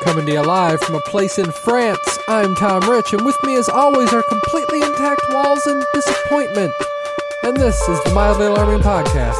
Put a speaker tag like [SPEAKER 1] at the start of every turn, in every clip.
[SPEAKER 1] coming to you live from a place in France. I'm Tom Rich, and with me as always are completely intact walls and disappointment. And this is the Mildly Alarming Podcast.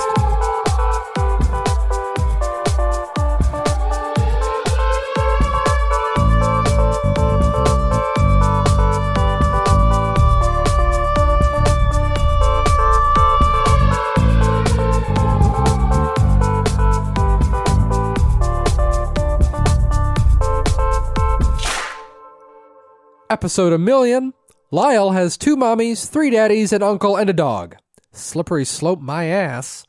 [SPEAKER 1] Episode 1,000,000. Lyle has 2 mommies, 3 daddies, an uncle, and a dog. Slippery slope my ass.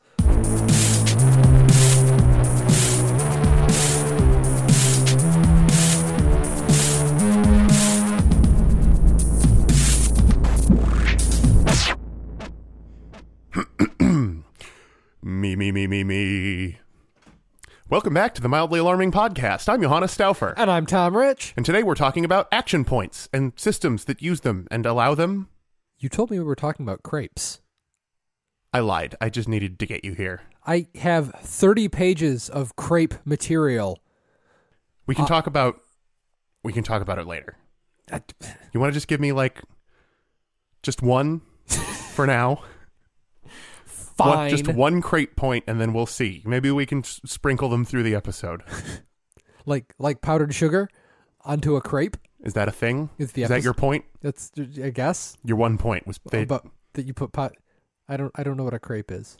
[SPEAKER 2] Me. Welcome back to the Mildly Alarming Podcast. I'm Johannes Stauffer.
[SPEAKER 1] And I'm Tom Rich.
[SPEAKER 2] And today we're talking about action points and systems that use them and allow them.
[SPEAKER 1] You told me we were talking about crepes.
[SPEAKER 2] I lied. I just needed to get you here.
[SPEAKER 1] I have 30 pages of crepe material.
[SPEAKER 2] We can talk about it later. You want to just give me just one for now?
[SPEAKER 1] Fine.
[SPEAKER 2] Just one crepe point, and then we'll see. Maybe we can sprinkle them through the episode.
[SPEAKER 1] like powdered sugar onto a crepe?
[SPEAKER 2] Is that a thing?
[SPEAKER 1] Is
[SPEAKER 2] that your point?
[SPEAKER 1] That's, I guess.
[SPEAKER 2] Your one point was
[SPEAKER 1] but that you put pot. I don't know what a crepe is.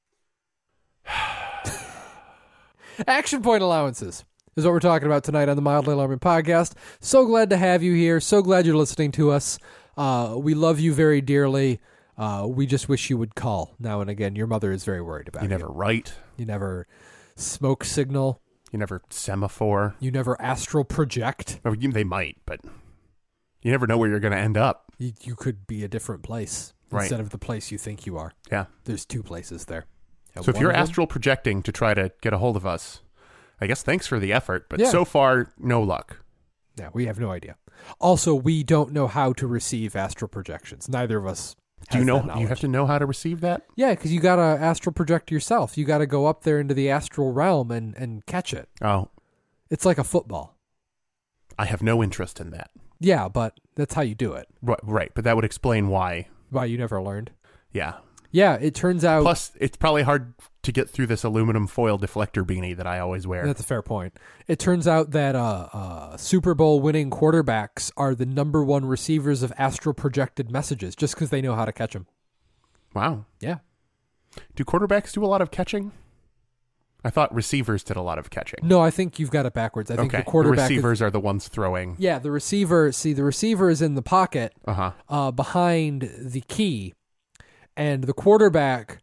[SPEAKER 1] Action point allowances is what we're talking about tonight on the Mildly Alarming Podcast. So glad to have you here. So glad you're listening to us. We love you very dearly. We just wish you would call now and again. Your mother is very worried about you.
[SPEAKER 2] You never write.
[SPEAKER 1] You never smoke signal.
[SPEAKER 2] You never semaphore.
[SPEAKER 1] You never astral project.
[SPEAKER 2] Or they might, but you never know where you're going to end up.
[SPEAKER 1] You could be a different place instead of the place you think you are.
[SPEAKER 2] Yeah.
[SPEAKER 1] There's 2 places there.
[SPEAKER 2] So if you're astral projecting to try to get a hold of us, I guess thanks for the effort, but so far, no luck.
[SPEAKER 1] Yeah, we have no idea. Also, we don't know how to receive astral projections. Neither of us.
[SPEAKER 2] Do you know? You have to know how to receive that?
[SPEAKER 1] Yeah, because you got to astral project yourself. You got to go up there into the astral realm and catch it.
[SPEAKER 2] Oh.
[SPEAKER 1] It's like a football.
[SPEAKER 2] I have no interest in that.
[SPEAKER 1] Yeah, but that's how you do it.
[SPEAKER 2] Right, but that would explain why.
[SPEAKER 1] Why you never learned.
[SPEAKER 2] Yeah.
[SPEAKER 1] Yeah, it turns out...
[SPEAKER 2] Plus, it's probably hard to get through this aluminum foil deflector beanie that I always wear.
[SPEAKER 1] That's a fair point. It turns out that Super Bowl winning quarterbacks are the number 1 receivers of astral projected messages just because they know how to catch them.
[SPEAKER 2] Wow.
[SPEAKER 1] Yeah.
[SPEAKER 2] Do quarterbacks do a lot of catching? I thought receivers did a lot of catching.
[SPEAKER 1] No, I think you've got it backwards. I think the
[SPEAKER 2] The receivers are the ones throwing.
[SPEAKER 1] Yeah, the receiver is in the pocket behind the key, and the quarterback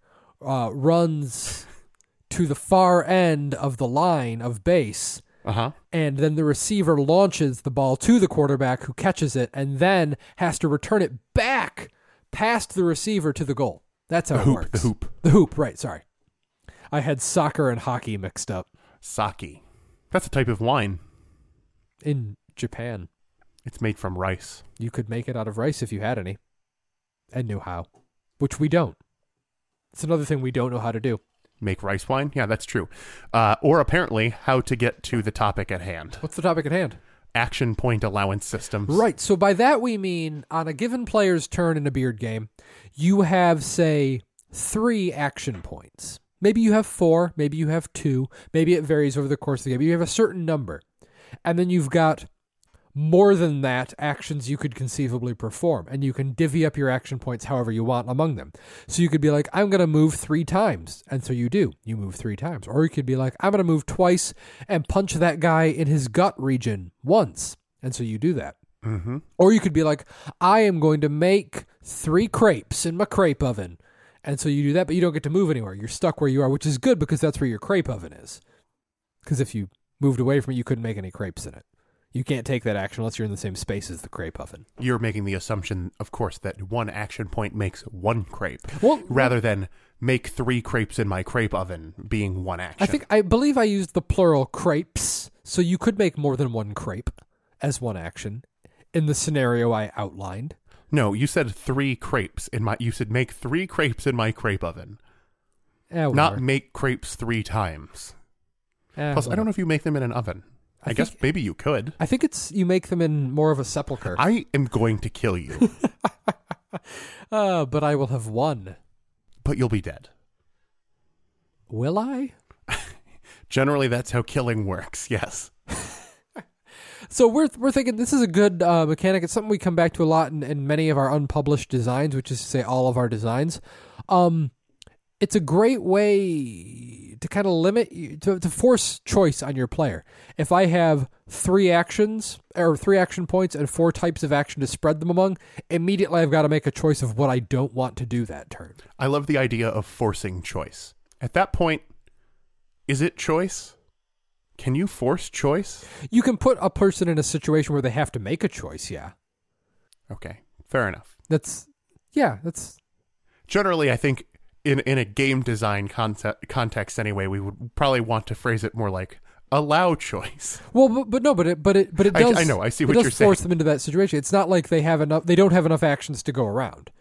[SPEAKER 1] runs to the far end of the line of base, and then the receiver launches the ball to the quarterback who catches it and then has to return it back past the receiver to the goal. That's how it works. The hoop, right, sorry. I had soccer and hockey mixed up.
[SPEAKER 2] Sake. That's a type of wine.
[SPEAKER 1] In Japan.
[SPEAKER 2] It's made from rice.
[SPEAKER 1] You could make it out of rice if you had any and knew how, which we don't. It's another thing we don't know how to do.
[SPEAKER 2] Make rice wine? Yeah, that's true. Or apparently how to get to the topic at hand.
[SPEAKER 1] What's the topic at hand?
[SPEAKER 2] Action point allowance systems.
[SPEAKER 1] Right. So by that we mean on a given player's turn in a beard game, you have, say, 3 action points. Maybe you have 4, maybe you have 2, maybe it varies over the course of the game. You have a certain number. And then you've got more than that actions you could conceivably perform, and you can divvy up your action points however you want among them. So you could be like, I'm going to move 3 times, and so you do. You move 3 times. Or you could be like, I'm going to move twice and punch that guy in his gut region once, and so you do that.
[SPEAKER 2] Mm-hmm.
[SPEAKER 1] Or you could be like, I am going to make 3 crepes in my crepe oven. And so you do that, but you don't get to move anywhere. You're stuck where you are, which is good because that's where your crepe oven is. Because if you moved away from it, you couldn't make any crepes in it. You can't take that action unless you're in the same space as the crepe oven.
[SPEAKER 2] You're making the assumption, of course, that 1 action point makes 1 crepe,
[SPEAKER 1] rather
[SPEAKER 2] than make 3 crepes in my crepe oven being 1 action.
[SPEAKER 1] I believe I used the plural crepes, so you could make more than 1 crepe as 1 action in the scenario I outlined.
[SPEAKER 2] No, you said 3 crepes you said make 3 crepes in my crepe oven. Not make crepes 3 times. Plus, I don't know if you make them in an oven. I guess maybe you could.
[SPEAKER 1] I think you make them in more of a sepulcher.
[SPEAKER 2] I am going to kill you.
[SPEAKER 1] But I will have won.
[SPEAKER 2] But you'll be dead.
[SPEAKER 1] Will I?
[SPEAKER 2] Generally, that's how killing works, yes.
[SPEAKER 1] So we're thinking this is a good mechanic. It's something we come back to a lot in many of our unpublished designs, which is to say all of our designs. It's a great way to kind of limit you, to force choice on your player. If I have 3 action points and 4 types of action to spread them among, immediately I've got to make a choice of what I don't want to do that turn.
[SPEAKER 2] I love the idea of forcing choice. At that point, is it choice? Can you force choice?
[SPEAKER 1] You can put a person in a situation where they have to make a choice, yeah.
[SPEAKER 2] Okay, fair enough.
[SPEAKER 1] That's...
[SPEAKER 2] Generally, I think in a game design context anyway, we would probably want to phrase it more like allow choice.
[SPEAKER 1] Well, but it does.
[SPEAKER 2] I know. I see what
[SPEAKER 1] you're saying. It
[SPEAKER 2] you're
[SPEAKER 1] does force them into that situation. It's not like they don't have enough actions to go around.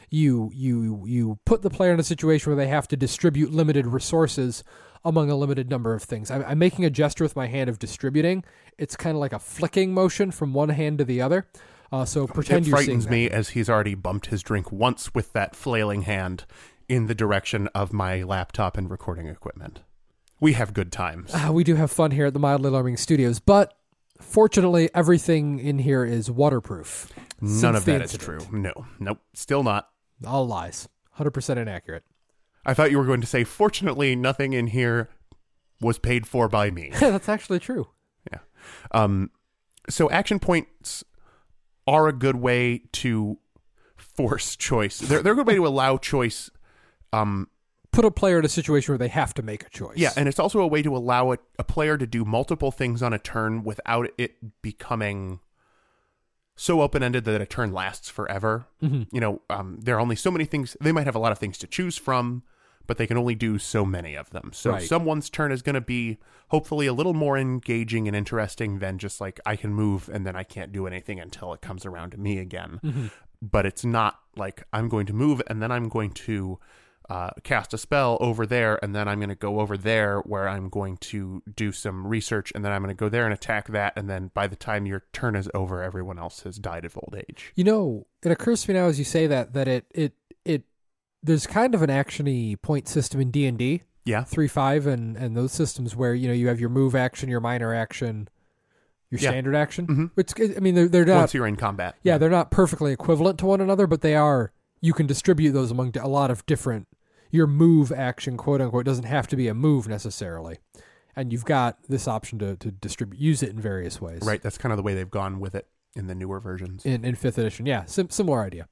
[SPEAKER 1] You put the player in a situation where they have to distribute limited resources among a limited number of things. I'm making a gesture with my hand of distributing. It's kind of like a flicking motion from one hand to the other. So pretend you're seeing that.
[SPEAKER 2] It frightens me as he's already bumped his drink once with that flailing hand in the direction of my laptop and recording equipment. We have good times.
[SPEAKER 1] We do have fun here at the Mildly Alarming Studios, but fortunately, everything in here is waterproof.
[SPEAKER 2] None of that is true. Nope, still not.
[SPEAKER 1] All lies. 100% inaccurate.
[SPEAKER 2] I thought you were going to say, fortunately, nothing in here was paid for by me.
[SPEAKER 1] That's actually true.
[SPEAKER 2] Yeah. So action points are a good way to force choice. They're a good way to allow choice.
[SPEAKER 1] Put a player in a situation where they have to make a choice.
[SPEAKER 2] Yeah, and it's also a way to allow a player to do multiple things on a turn without it becoming so open-ended that a turn lasts forever. Mm-hmm. There are only so many things. They might have a lot of things to choose from, but they can only do so many of them. So someone's turn is going to be hopefully a little more engaging and interesting than just like I can move and then I can't do anything until it comes around to me again. Mm-hmm. But it's not like I'm going to move and then I'm going to cast a spell over there, and then I'm going to go over there where I'm going to do some research, and then I'm going to go there and attack that, and then by the time your turn is over, everyone else has died of old age.
[SPEAKER 1] It occurs to me now as you say that it there's kind of an action-y point system in D&D.
[SPEAKER 2] Yeah.
[SPEAKER 1] 3.5 and those systems where, you have your move action, your minor action, your standard action. Mm-hmm. Which, I mean, they're not...
[SPEAKER 2] Once you're in combat.
[SPEAKER 1] Yeah, they're not perfectly equivalent to one another, but they are... You can distribute those among a lot of different... Your move action, quote unquote, doesn't have to be a move necessarily. And you've got this option to use it in various ways.
[SPEAKER 2] Right, that's kind of the way they've gone with it in the newer versions.
[SPEAKER 1] In 5th edition, yeah, similar idea.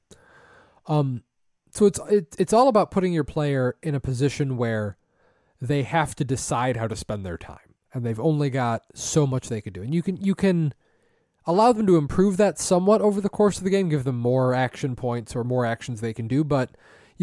[SPEAKER 1] So it's all about putting your player in a position where they have to decide how to spend their time. And they've only got so much they could do. And you can allow them to improve that somewhat over the course of the game, give them more action points or more actions they can do, but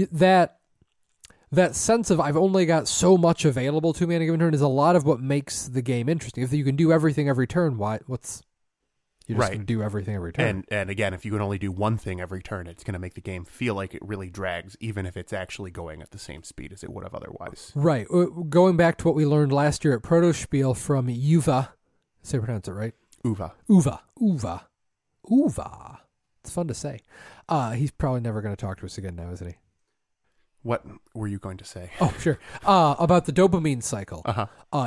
[SPEAKER 1] that sense of I've only got so much available to me on a given turn is a lot of what makes the game interesting. If you can do everything every turn, you're just going to do everything every turn.
[SPEAKER 2] And again, if you can only do one thing every turn, it's going to make the game feel like it really drags, even if it's actually going at the same speed as it would have otherwise.
[SPEAKER 1] Right. Going back to what we learned last year at Protospiel from Uwe. Say pronounce it right? Uwe. It's fun to say. He's probably never going to talk to us again now, isn't he?
[SPEAKER 2] What were you going to say?
[SPEAKER 1] Oh, sure. About the dopamine cycle.
[SPEAKER 2] Uh-huh.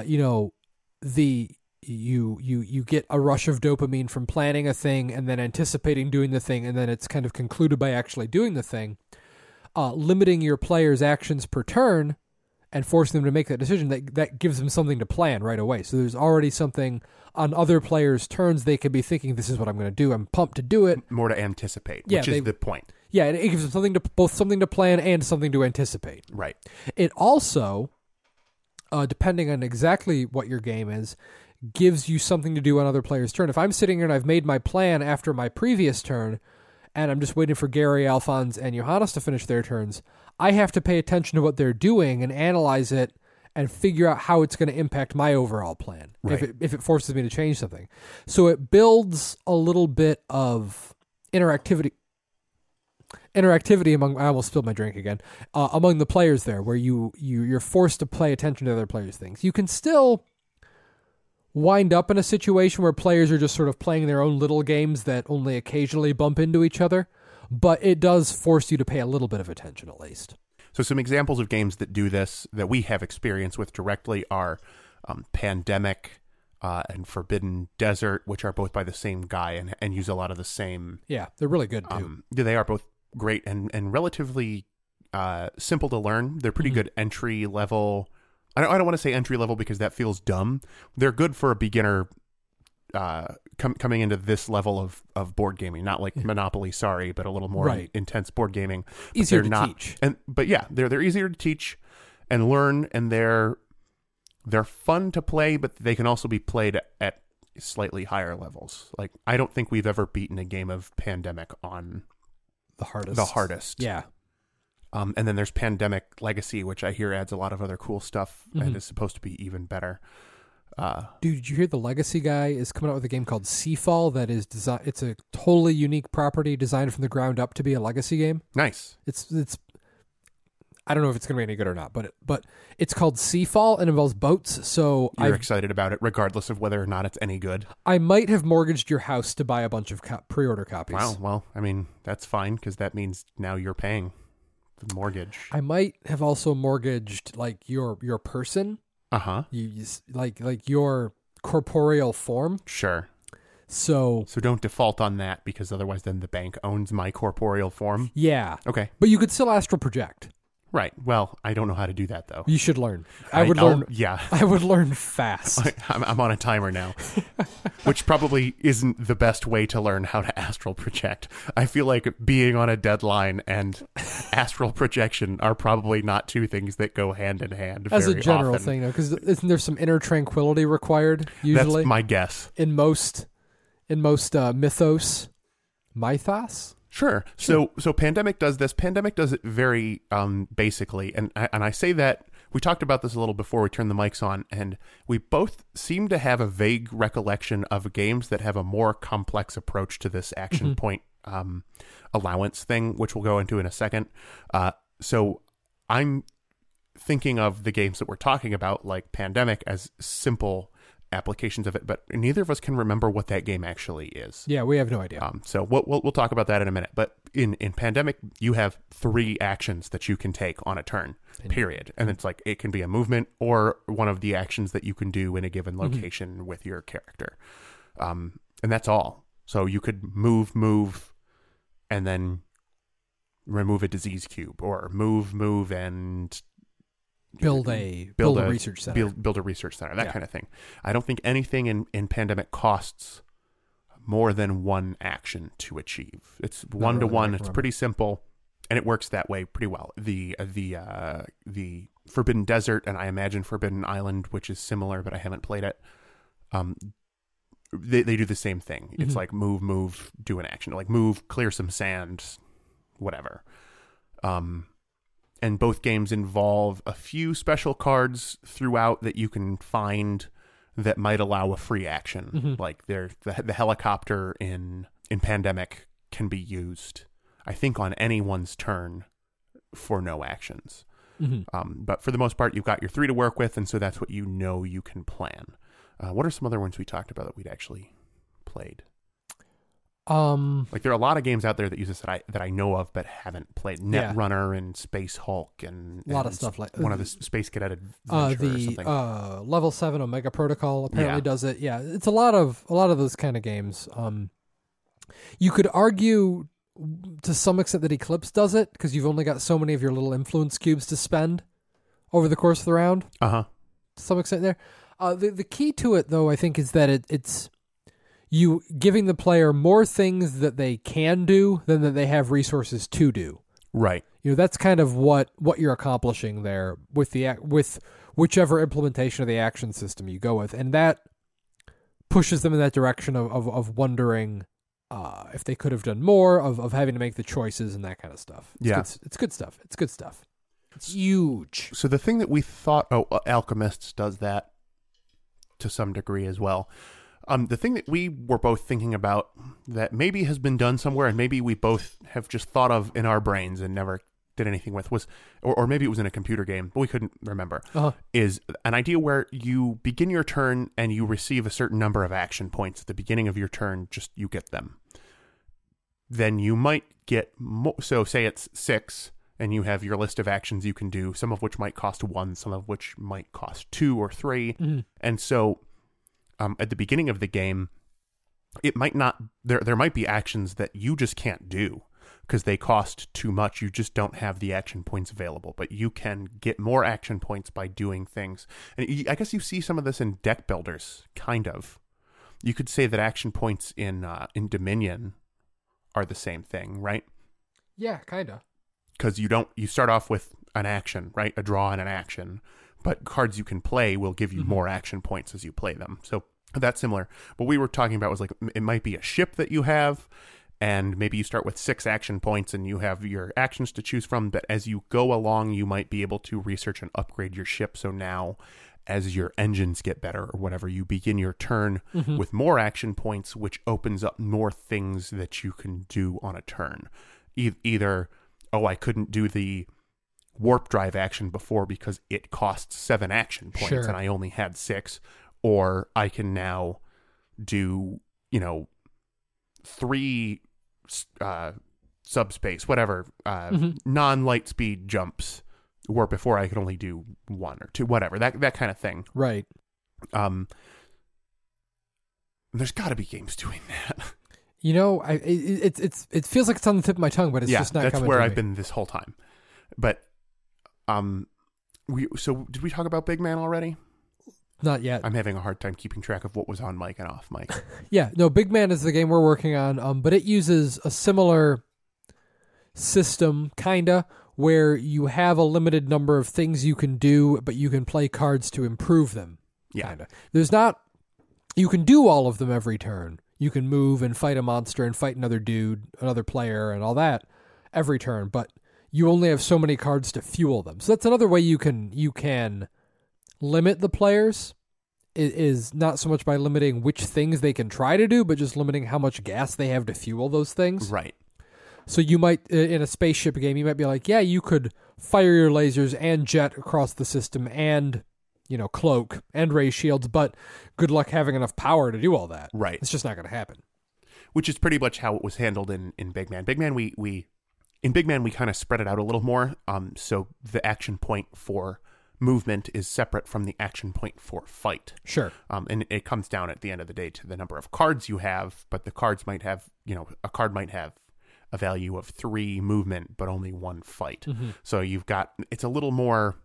[SPEAKER 1] You get a rush of dopamine from planning a thing and then anticipating doing the thing, and then it's kind of concluded by actually doing the thing. Limiting your player's actions per turn and forcing them to make that decision, that gives them something to plan right away. So there's already something on other players' turns they could be thinking, this is what I'm going to do. I'm pumped to do it.
[SPEAKER 2] More to anticipate, which is the point.
[SPEAKER 1] Yeah, it gives them something to plan and something to anticipate.
[SPEAKER 2] Right.
[SPEAKER 1] It also, depending on exactly what your game is, gives you something to do on other players' turn. If I'm sitting here and I've made my plan after my previous turn, and I'm just waiting for Gary, Alphonse, and Johannes to finish their turns, I have to pay attention to what they're doing and analyze it and figure out how it's going to impact my overall plan,
[SPEAKER 2] right,
[SPEAKER 1] if it forces me to change something. So it builds a little bit of interactivity among, I almost spilled my drink again, among the players there, where you're forced to pay attention to other players' things. You can still, wind up in a situation where players are just sort of playing their own little games that only occasionally bump into each other, but it does force you to pay a little bit of attention at least.
[SPEAKER 2] So some examples of games that do this that we have experience with directly are Pandemic and Forbidden Desert, which are both by the same guy and use a lot of the same...
[SPEAKER 1] Yeah, they're really good too.
[SPEAKER 2] They are both great and relatively simple to learn. They're pretty good entry level. I don't want to say entry level because that feels dumb. They're good for a beginner coming into this level of board gaming, not like Monopoly, sorry, but a little more intense board gaming. But
[SPEAKER 1] easier to teach.
[SPEAKER 2] But yeah, they're easier to teach and learn, and they're fun to play, but they can also be played at slightly higher levels. Like, I don't think we've ever beaten a game of Pandemic on
[SPEAKER 1] the hardest. Yeah.
[SPEAKER 2] And then there's Pandemic Legacy, which I hear adds a lot of other cool stuff and is supposed to be even better.
[SPEAKER 1] Dude, did you hear the Legacy guy is coming out with a game called Seafall that is it's a totally unique property designed from the ground up to be a Legacy game.
[SPEAKER 2] Nice.
[SPEAKER 1] It's I don't know if it's going to be any good or not, but it's called Seafall and involves boats. So
[SPEAKER 2] you're excited about it, regardless of whether or not it's any good.
[SPEAKER 1] I might have mortgaged your house to buy a bunch of pre-order copies.
[SPEAKER 2] Wow. Well, I mean, that's fine because that means now you're paying the mortgage.
[SPEAKER 1] I might have also mortgaged like your person. You like your corporeal form.
[SPEAKER 2] Sure.
[SPEAKER 1] So
[SPEAKER 2] don't default on that because otherwise then the bank owns my corporeal form.
[SPEAKER 1] Yeah.
[SPEAKER 2] Okay.
[SPEAKER 1] But you could still astral project.
[SPEAKER 2] Right. Well, I don't know how to do that though.
[SPEAKER 1] You should learn. I would learn.
[SPEAKER 2] Yeah.
[SPEAKER 1] I would learn fast.
[SPEAKER 2] I'm on a timer now, which probably isn't the best way to learn how to astral project. I feel like being on a deadline and astral projection are probably not two things that go hand in hand.
[SPEAKER 1] As
[SPEAKER 2] very
[SPEAKER 1] a general
[SPEAKER 2] often.
[SPEAKER 1] thing, though, because isn't there some inner tranquility required usually?
[SPEAKER 2] That's my guess.
[SPEAKER 1] In most mythos.
[SPEAKER 2] Sure. So Pandemic does this. Pandemic does it very basically, and I say that we talked about this a little before we turned the mics on, and we both seem to have a vague recollection of games that have a more complex approach to this action point allowance thing, which we'll go into in a second. So I'm thinking of the games that we're talking about, like Pandemic, as simple applications of it, but neither of us can remember what that game actually is.
[SPEAKER 1] Yeah, we have no idea.
[SPEAKER 2] So we'll talk about that in a minute. But in Pandemic, you have 3 actions that you can take on a turn, period. And it's like it can be a movement or one of the actions that you can do in a given location with your character. And that's all. So you could move, and then remove a disease cube, or move and
[SPEAKER 1] build a research center.
[SPEAKER 2] Build a research center, that kind of thing. I don't think anything in Pandemic costs more than one action to achieve. It's one to one. It's pretty simple, and it works that way pretty well. The Forbidden Desert, and I imagine Forbidden Island, which is similar, but I haven't played it. They do the same thing. It's like move, do an action. Like move, clear some sand, whatever. And both games involve a few special cards throughout that you can find that might allow a free action. Like the helicopter in Pandemic can be used, I think, on anyone's turn for no actions. But for the most part, you've got your 3 to work with, and so that's what you can plan. What are some other ones we talked about that we'd actually played? Like there are a lot of games out there that use this that I know of but haven't played. Netrunner and Space Hulk and
[SPEAKER 1] a lot of stuff like
[SPEAKER 2] one of the Space Cadet Adventure or something.
[SPEAKER 1] Level 7 Omega Protocol apparently does it. Yeah, it's a lot of those kind of games. You could argue to some extent that Eclipse does it because you've only got so many of your little influence cubes to spend over the course of the round. To some extent there. The key to it though, I think, is that it's you giving the player more things that they can do than that they have resources to do.
[SPEAKER 2] Right.
[SPEAKER 1] That's kind of what you're accomplishing there with with whichever implementation of the action system you go with, and that pushes them in that direction of wondering if they could have done more, of having to make the choices and that kind of stuff. It's good stuff. It's good stuff. It's huge.
[SPEAKER 2] So the thing that we thought, Alchemists does that to some degree as well. The thing that we were both thinking about that maybe has been done somewhere and maybe we both have just thought of in our brains and never did anything with was, or maybe it was in a computer game, but we couldn't remember,
[SPEAKER 1] Uh-huh.
[SPEAKER 2] is an idea where you begin your turn and you receive a certain number of action points at the beginning of your turn, just you get them. Then you might get more, so say it's 6, and you have your list of actions you can do, some of which might cost 1, some of which might cost 2 or 3.
[SPEAKER 1] Mm-hmm.
[SPEAKER 2] And so at the beginning of the game, it might not, there might be actions that you just can't do because they cost too much. You just don't have the action points available, but you can get more action points by doing things. And I guess you see some of this in deck builders, kind of. You could say that action points in Dominion are the same thing, right?
[SPEAKER 1] Yeah, kind of.
[SPEAKER 2] Because you start off with an action, right? A draw and an action, but cards you can play will give you more action points as you play them. So that's similar. What we were talking about was like, it might be a ship that you have, and maybe you start with 6 action points and you have your actions to choose from, but as you go along, you might be able to research and upgrade your ship. So now, as your engines get better or whatever, you begin your turn with more action points, which opens up more things that you can do on a turn. Either, I couldn't do the warp drive action before because it costs 7 action points
[SPEAKER 1] Sure.
[SPEAKER 2] and I only had 6, or I can now do, 3 subspace, whatever, non-light speed jumps, where before I could only do 1 or 2, whatever, that kind of thing.
[SPEAKER 1] Right.
[SPEAKER 2] There's got to be games doing that.
[SPEAKER 1] It feels like it's on the tip of my tongue, but it's just not
[SPEAKER 2] that's
[SPEAKER 1] coming
[SPEAKER 2] where
[SPEAKER 1] to
[SPEAKER 2] I've
[SPEAKER 1] me.
[SPEAKER 2] been this whole time. But so did we talk about Big Man already?
[SPEAKER 1] Not yet.
[SPEAKER 2] I'm having a hard time keeping track of what was on mic and off mic.
[SPEAKER 1] Yeah, no, Big Man is the game we're working on, but it uses a similar system, kinda, where you have a limited number of things you can do, but you can play cards to improve them.
[SPEAKER 2] Yeah.
[SPEAKER 1] Kinda. You can do all of them every turn. You can move and fight a monster and fight another dude, another player, and all that every turn, but you only have so many cards to fuel them. So that's another way you can limit the players. It is not so much by limiting which things they can try to do, but just limiting how much gas they have to fuel those things.
[SPEAKER 2] Right.
[SPEAKER 1] So you might, in a spaceship game, you might be like, yeah, you could fire your lasers and jet across the system and, cloak and ray shields, but good luck having enough power to do all that.
[SPEAKER 2] Right.
[SPEAKER 1] It's just not going to happen.
[SPEAKER 2] Which is pretty much how it was handled in Big Man. Big Man, we kind of spread it out a little more. So the action point for movement is separate from the action point for fight.
[SPEAKER 1] Sure.
[SPEAKER 2] And it comes down at the end of the day to the number of cards you have, but the cards might have, a card might have a value of 3 movement, but only 1 fight.
[SPEAKER 1] Mm-hmm.
[SPEAKER 2] So it's a little more,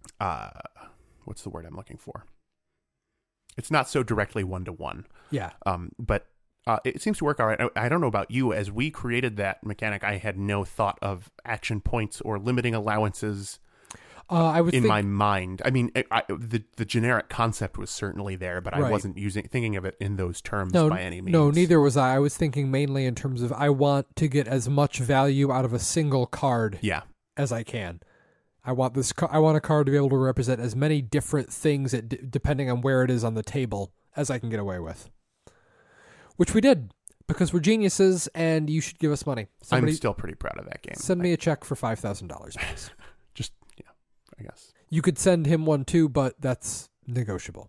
[SPEAKER 2] what's the word I'm looking for? It's not so directly 1-to-1.
[SPEAKER 1] Yeah.
[SPEAKER 2] But it seems to work all right. I don't know about you. As we created that mechanic, I had no thought of action points or limiting allowances my mind. I mean, the generic concept was certainly there, but
[SPEAKER 1] Right.
[SPEAKER 2] I wasn't thinking of it in those terms by any means.
[SPEAKER 1] No, neither was I. I was thinking mainly in terms of I want to get as much value out of a single card
[SPEAKER 2] Yeah.
[SPEAKER 1] as I can. I want a card to be able to represent as many different things depending on where it is on the table as I can get away with. Which we did, because we're geniuses and you should give us money.
[SPEAKER 2] I'm still pretty proud of that game.
[SPEAKER 1] Send me a check for $5,000, please.
[SPEAKER 2] Just, yeah, I guess.
[SPEAKER 1] You could send him one too, but that's negotiable.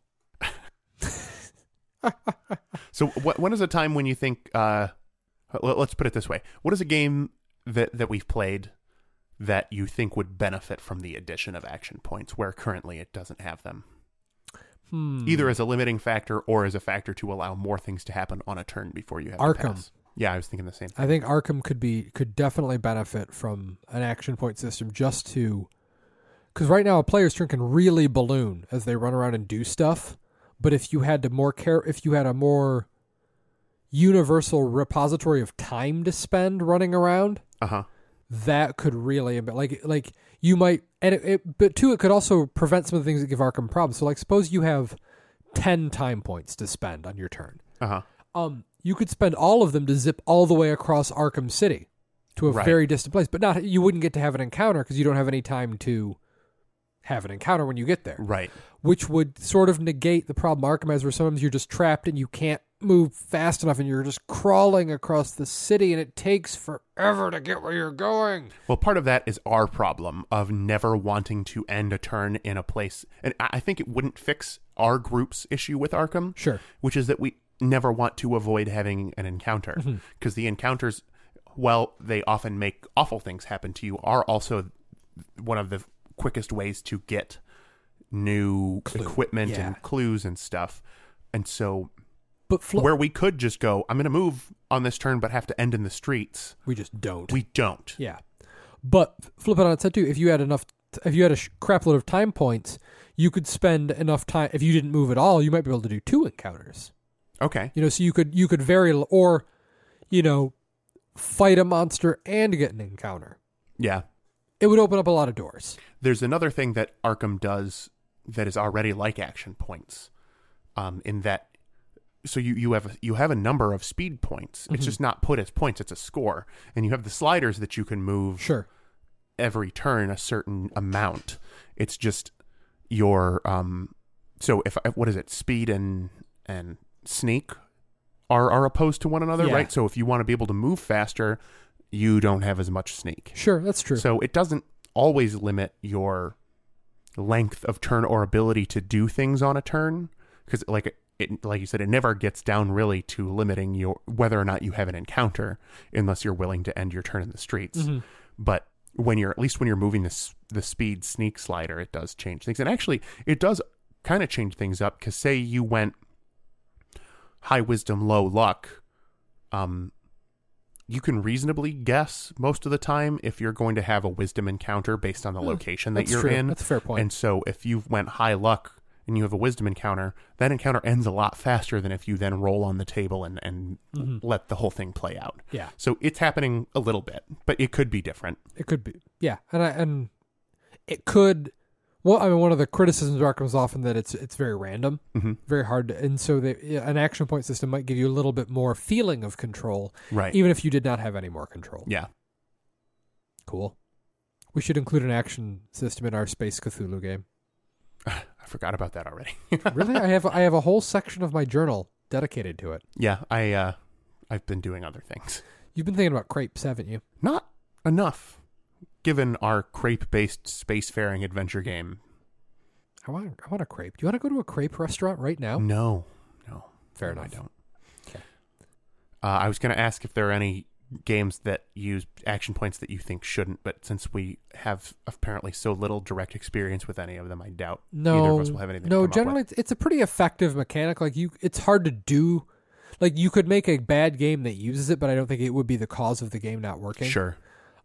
[SPEAKER 2] So when is a time when you think, let's put it this way. What is a game that we've played that you think would benefit from the addition of action points where currently it doesn't have them? Either as a limiting factor or as a factor to allow more things to happen on a turn before you have
[SPEAKER 1] Arkham.
[SPEAKER 2] to pass. Yeah, I was thinking the same thing.
[SPEAKER 1] I think Arkham could definitely benefit from an action point system because right now a player's turn can really balloon as they run around and do stuff. But if you had a more universal repository of time to spend running around, that could really like you might, and but two, it could also prevent some of the things that give Arkham problems. So like suppose you have 10 time points to spend on your turn. You could spend all of them to zip all the way across Arkham City to a very distant place, but you wouldn't get to have an encounter because you don't have any time to have an encounter when you get there.
[SPEAKER 2] Right.
[SPEAKER 1] Which would sort of negate the problem Arkham has where sometimes you're just trapped and you can't move fast enough and you're just crawling across the city and it takes forever to get where you're going.
[SPEAKER 2] Well, part of that is our problem of never wanting to end a turn in a place. And I think it wouldn't fix our group's issue with Arkham.
[SPEAKER 1] Sure.
[SPEAKER 2] Which is that we never want to avoid having an encounter. Because the encounters, well, they often make awful things happen to you, are also one of the quickest ways to get new equipment and clues and stuff. And so...
[SPEAKER 1] But
[SPEAKER 2] where we could just go, I'm going to move on this turn, but have to end in the streets.
[SPEAKER 1] We just don't.
[SPEAKER 2] We don't.
[SPEAKER 1] Yeah. But flip it on its head too. If you had a crap load of time points, you could spend enough time. If you didn't move at all, you might be able to do 2 encounters.
[SPEAKER 2] Okay.
[SPEAKER 1] So you could vary, or, fight a monster and get an encounter.
[SPEAKER 2] Yeah.
[SPEAKER 1] It would open up a lot of doors.
[SPEAKER 2] There's another thing that Arkham does that is already like action points, in that. So you have a number of speed points. It's just not put as points; it's a score, and you have the sliders that you can move.
[SPEAKER 1] Sure.
[SPEAKER 2] Every turn a certain amount. It's just your So if what is it? Speed and sneak are opposed to one another, right? So if you want to be able to move faster, you don't have as much sneak.
[SPEAKER 1] Sure, that's true.
[SPEAKER 2] So it doesn't always limit your length of turn or ability to do things on a turn, because like you said, it never gets down really to limiting your whether or not you have an encounter, unless you're willing to end your turn in the streets. But when you're moving the speed sneak slider, it does change things, and actually it does kind of change things up. Because say you went high wisdom, low luck, you can reasonably guess most of the time if you're going to have a wisdom encounter based on the location that you're in.
[SPEAKER 1] That's a fair point.
[SPEAKER 2] And so if you went high luck and you have a wisdom encounter, that encounter ends a lot faster than if you then roll on the table and let the whole thing play out.
[SPEAKER 1] Yeah.
[SPEAKER 2] So it's happening a little bit, but it could be different.
[SPEAKER 1] It could be. Yeah. And it could. Well, I mean, one of the criticisms of Arkham is often that it's very random, very hard to, and so an action point system might give you a little bit more feeling of control,
[SPEAKER 2] right?
[SPEAKER 1] Even if you did not have any more control.
[SPEAKER 2] Yeah.
[SPEAKER 1] Cool. We should include an action system in our Space Cthulhu game.
[SPEAKER 2] I forgot about that already.
[SPEAKER 1] Really? I have a whole section of my journal dedicated to it.
[SPEAKER 2] Yeah, I've been doing other things.
[SPEAKER 1] You've been thinking about crepes, haven't you?
[SPEAKER 2] Not enough, given our crepe-based spacefaring adventure game.
[SPEAKER 1] I want a crepe. Do you want to go to a crepe restaurant right now?
[SPEAKER 2] No.
[SPEAKER 1] Fair enough.
[SPEAKER 2] I don't.
[SPEAKER 1] Okay.
[SPEAKER 2] I was going to ask if there are any games that use action points that you think shouldn't, but since we have apparently so little direct experience with any of them, I doubt either of us will have anything.
[SPEAKER 1] No,
[SPEAKER 2] to come
[SPEAKER 1] generally
[SPEAKER 2] up with.
[SPEAKER 1] it's a pretty effective mechanic. Like it's hard to do. Like you could make a bad game that uses it, but I don't think it would be the cause of the game not working.
[SPEAKER 2] Sure.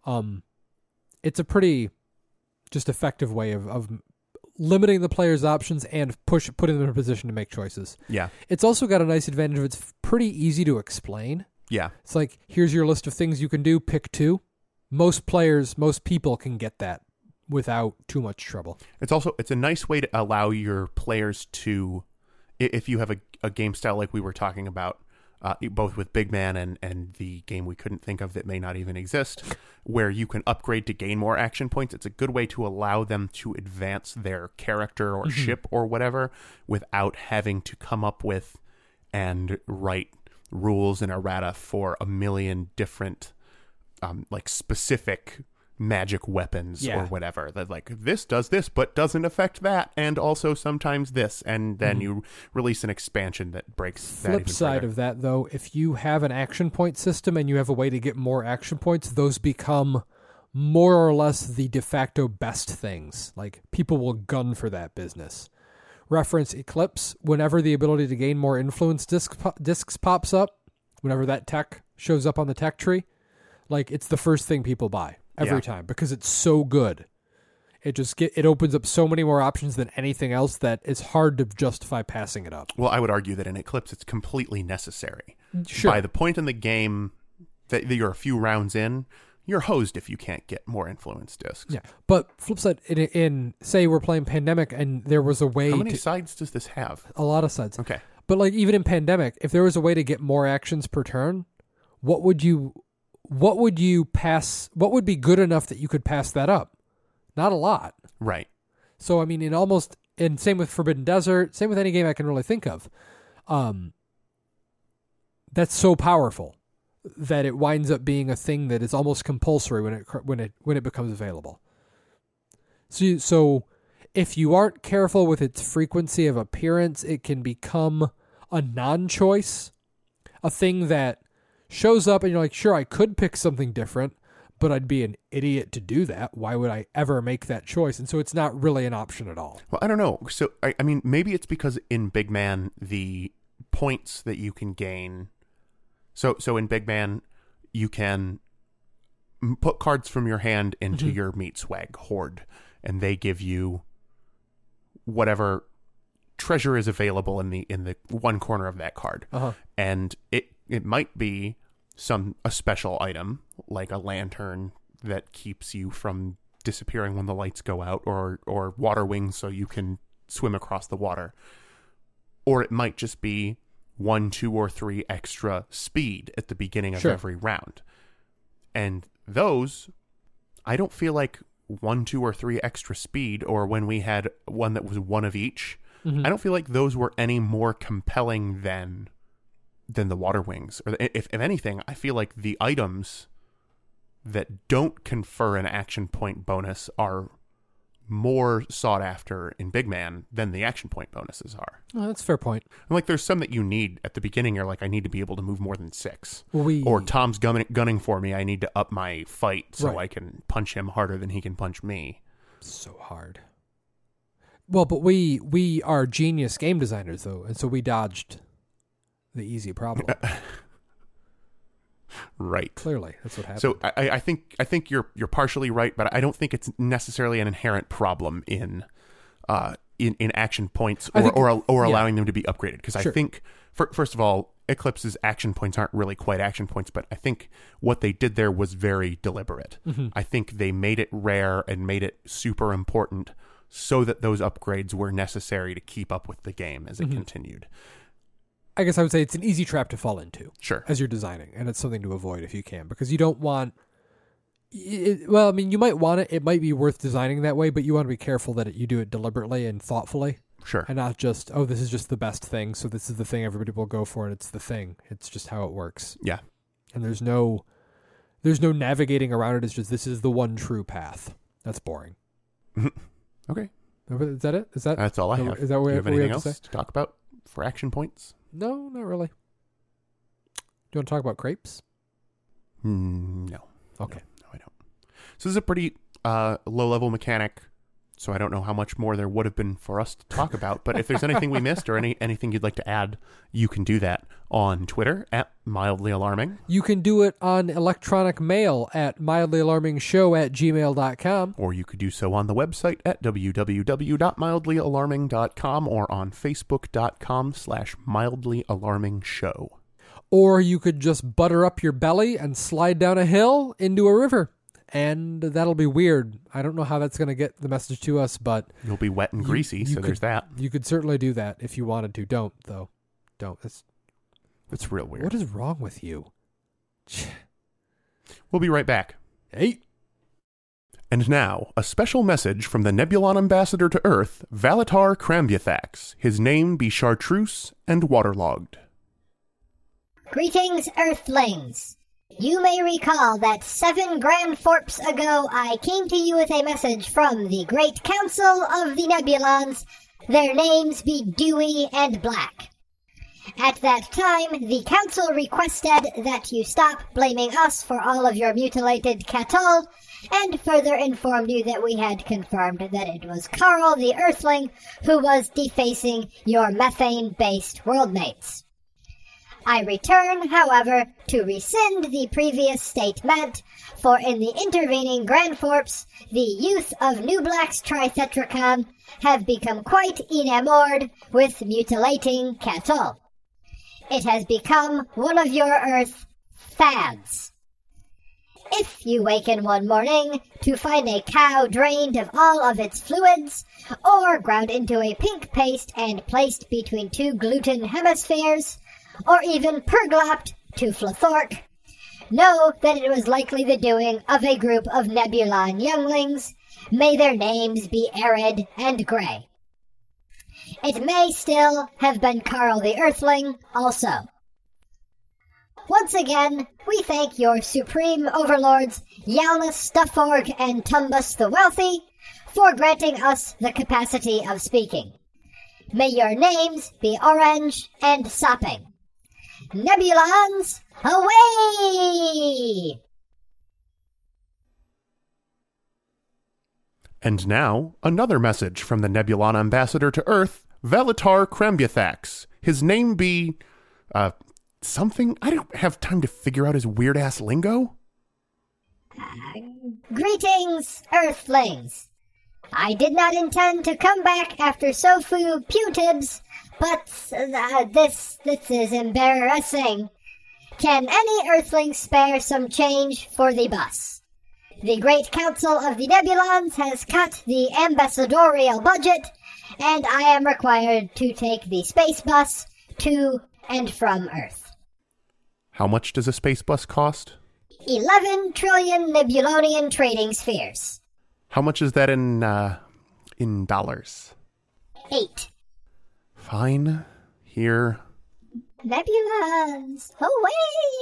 [SPEAKER 1] It's a pretty just effective way of limiting the player's options and putting them in a position to make choices.
[SPEAKER 2] Yeah.
[SPEAKER 1] It's also got a nice advantage of it's pretty easy to explain.
[SPEAKER 2] Yeah.
[SPEAKER 1] It's like, here's your list of things you can do, pick 2. Most people can get that without too much trouble.
[SPEAKER 2] It's a nice way to allow your players to, if you have a game style like we were talking about, both with Big Man and the game we couldn't think of that may not even exist, where you can upgrade to gain more action points. It's a good way to allow them to advance their character or ship or whatever without having to come up with and write rules and errata for a million different like specific magic weapons or whatever. That like, this does this but doesn't affect that, and also sometimes this, and then you release an expansion that breaks that even
[SPEAKER 1] Flip side
[SPEAKER 2] further.
[SPEAKER 1] of that, though, if you have an action point system and you have a way to get more action points, those become more or less the de facto best things. Like, people will gun for that business. Reference Eclipse. Whenever the ability to gain more influence discs pops up, whenever that tech shows up on the tech tree, like, it's the first thing people buy every time because it's so good. It opens up so many more options than anything else that it's hard to justify passing it up.
[SPEAKER 2] Well, I would argue that in Eclipse it's completely necessary.
[SPEAKER 1] Sure.
[SPEAKER 2] By the point in the game that you're a few rounds in, you're hosed if you can't get more influence discs.
[SPEAKER 1] Yeah, but flip side, in say we're playing Pandemic and there was a way
[SPEAKER 2] How many sides does this have?
[SPEAKER 1] A lot of sides.
[SPEAKER 2] Okay.
[SPEAKER 1] But like even in Pandemic, if there was a way to get more actions per turn, what would be good enough that you could pass that up? Not a lot.
[SPEAKER 2] Right.
[SPEAKER 1] So I mean, same with Forbidden Desert, same with any game I can really think of. that's so powerful that it winds up being a thing that is almost compulsory when it becomes available. So if you aren't careful with its frequency of appearance, it can become a non-choice, a thing that shows up and you're like, sure, I could pick something different, but I'd be an idiot to do that. Why would I ever make that choice? And so it's not really an option at all.
[SPEAKER 2] Well, I don't know. So, I mean, maybe it's because in Big Man, the points that you can gain... So in Big Man, you can put cards from your hand into your Meat Swag hoard, and they give you whatever treasure is available in the one corner of that card. And it might be a special item, like a lantern that keeps you from disappearing when the lights go out, or water wings so you can swim across the water. Or it might just be 1, 2, or 3 extra speed at the beginning of every round. And those, I don't feel like 1, 2, or 3 extra speed, or when we had one that was one of each, I don't feel like those were any more compelling than the water wings. Or if anything, I feel like the items that don't confer an action point bonus are more sought after in Big Man than the action point bonuses are.
[SPEAKER 1] Oh, that's a fair point.
[SPEAKER 2] And like, there's some that you need at the beginning. You're like, I need to be able to move more than 6.
[SPEAKER 1] Well,
[SPEAKER 2] or Tom's gunning for me. I need to up my fight so I can punch him harder than he can punch me.
[SPEAKER 1] So hard. Well, but we are genius game designers, though, and so we dodged the easy problem.
[SPEAKER 2] Right.
[SPEAKER 1] Clearly, that's what happened.
[SPEAKER 2] So I think you're partially right, but I don't think it's necessarily an inherent problem in action points or allowing them to be upgraded. Because I think, first of all, Eclipse's action points aren't really quite action points, but I think what they did there was very deliberate. I think they made it rare and made it super important so that those upgrades were necessary to keep up with the game as it continued.
[SPEAKER 1] I guess I would say it's an easy trap to fall into.
[SPEAKER 2] Sure.
[SPEAKER 1] As you're designing, and it's something to avoid if you can, because you don't want... well, I mean, you might want it. It might be worth designing that way, but you want to be careful that you do it deliberately and thoughtfully.
[SPEAKER 2] Sure.
[SPEAKER 1] And not just, oh, this is just the best thing, so this is the thing everybody will go for, and it's the thing. It's just how it works.
[SPEAKER 2] Yeah.
[SPEAKER 1] And there's no navigating around it. It's just, this is the one true path. That's boring.
[SPEAKER 2] Okay.
[SPEAKER 1] Is that it?
[SPEAKER 2] That's all I have.
[SPEAKER 1] Is that what
[SPEAKER 2] Do you have
[SPEAKER 1] we
[SPEAKER 2] anything
[SPEAKER 1] have
[SPEAKER 2] else to talk about for action points?
[SPEAKER 1] No, not really. Do you want to talk about crepes?
[SPEAKER 2] No.
[SPEAKER 1] Okay.
[SPEAKER 2] No, I don't. So this is a pretty low-level mechanic, so I don't know how much more there would have been for us to talk about. But if there's anything we missed or anything you'd like to add, you can do that on Twitter at Mildly Alarming.
[SPEAKER 1] You can do it on electronic mail at mildlyalarmingshow@gmail.com.
[SPEAKER 2] Or you could do so on the website at www.mildlyalarming.com or on facebook.com/mildlyalarmingshow.
[SPEAKER 1] Or you could just butter up your belly and slide down a hill into a river. And that'll be weird. I don't know how that's going to get the message to us, but...
[SPEAKER 2] You'll be wet and greasy, so there's that.
[SPEAKER 1] You could certainly do that if you wanted to. Don't, though. Don't.
[SPEAKER 2] It's real weird.
[SPEAKER 1] What is wrong with you?
[SPEAKER 2] We'll be right back.
[SPEAKER 1] Hey.
[SPEAKER 2] And now, a special message from the Nebulon ambassador to Earth, Valatar Krambyathax. His name be chartreuse and waterlogged.
[SPEAKER 3] Greetings, Earthlings. You may recall that 7 Grand Forps ago I came to you with a message from the Great Council of the Nebulons. Their names be Dewey and Black. At that time, the Council requested that you stop blaming us for all of your mutilated cattle, and further informed you that we had confirmed that it was Carl the Earthling who was defacing your methane-based worldmates. I return, however, to rescind the previous statement, for in the intervening Grand Forps, the youth of New Black's Trithetricon have become quite enamored with mutilating cattle. It has become one of your Earth fads. If you waken one morning to find a cow drained of all of its fluids, or ground into a pink paste and placed between 2 gluten hemispheres, or even perglopped to Flathork, know that it was likely the doing of a group of Nebulon younglings. May their names be arid and gray. It may still have been Carl the Earthling also. Once again, we thank your supreme overlords, Yalnus Stufforg and Tumbus the Wealthy, for granting us the capacity of speaking. May your names be Orange and Sopping. Nebulons, away!
[SPEAKER 2] And now, another message from the Nebulon ambassador to Earth, Valitar Krembuthax. His name be, something? I don't have time to figure out his weird-ass lingo.
[SPEAKER 3] Greetings, Earthlings. I did not intend to come back after Sofu Putibs, but this is embarrassing. Can any Earthling spare some change for the bus? The Great Council of the Nebulons has cut the ambassadorial budget, and I am required to take the space bus to and from Earth.
[SPEAKER 2] How much does a space bus cost?
[SPEAKER 3] 11 trillion Nebulonian trading spheres.
[SPEAKER 2] How much is that in dollars?
[SPEAKER 3] 8.
[SPEAKER 2] Fine. Here.
[SPEAKER 3] Nebulons, away!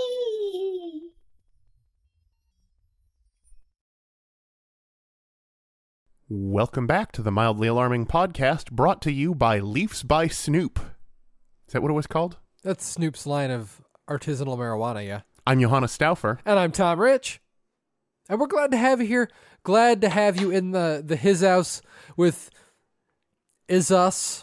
[SPEAKER 2] Welcome back to the Mildly Alarming Podcast, brought to you by Leafs by Snoop. Is that what it was called?
[SPEAKER 1] That's Snoop's line of artisanal marijuana, yeah.
[SPEAKER 2] I'm Johannes Stauffer.
[SPEAKER 1] And I'm Tom Rich. And we're glad to have you here. Glad to have you in the his house with Is Us.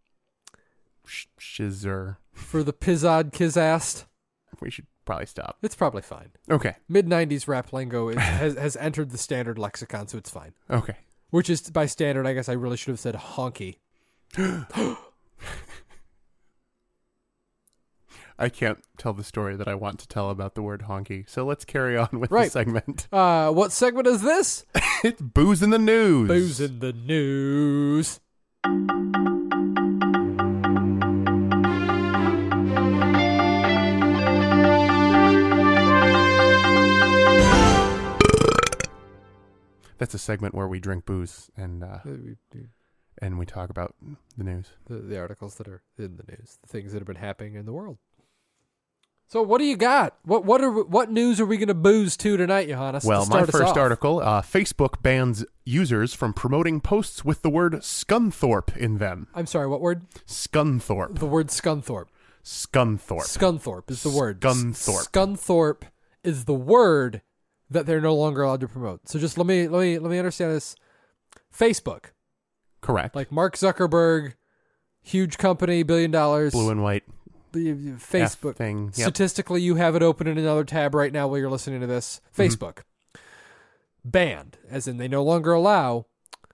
[SPEAKER 2] Shizzer.
[SPEAKER 1] For the Pizzod Kizast.
[SPEAKER 2] We should probably stop.
[SPEAKER 1] It's probably fine.
[SPEAKER 2] Okay.
[SPEAKER 1] Mid-90s rap lingo has entered the standard lexicon, so it's fine.
[SPEAKER 2] Okay.
[SPEAKER 1] Which is, by standard, I guess I really should have said honky.
[SPEAKER 2] I can't tell the story that I want to tell about the word honky, so let's carry on with the segment.
[SPEAKER 1] What segment is this?
[SPEAKER 2] It's Booze in the News.
[SPEAKER 1] Booze in the News.
[SPEAKER 2] That's a segment where we drink booze and we talk about the news.
[SPEAKER 1] The articles that are in the news, the things that have been happening in the world. So what do you got? What news are we going to booze to tonight, Johannes?
[SPEAKER 2] Well, my first article, Facebook bans users from promoting posts with the word Scunthorpe in them.
[SPEAKER 1] I'm sorry, what word?
[SPEAKER 2] Scunthorpe.
[SPEAKER 1] The word Scunthorpe.
[SPEAKER 2] Scunthorpe.
[SPEAKER 1] Scunthorpe is the word.
[SPEAKER 2] Scunthorpe.
[SPEAKER 1] Scunthorpe is the word that they're no longer allowed to promote. So just let me understand this. Facebook.
[SPEAKER 2] Correct.
[SPEAKER 1] Like Mark Zuckerberg, huge company, $1 billion.
[SPEAKER 2] Blue and white.
[SPEAKER 1] Facebook.
[SPEAKER 2] Thing. Yep.
[SPEAKER 1] Statistically, you have it open in another tab right now while you're listening to this. Facebook. Banned, as in they no longer allow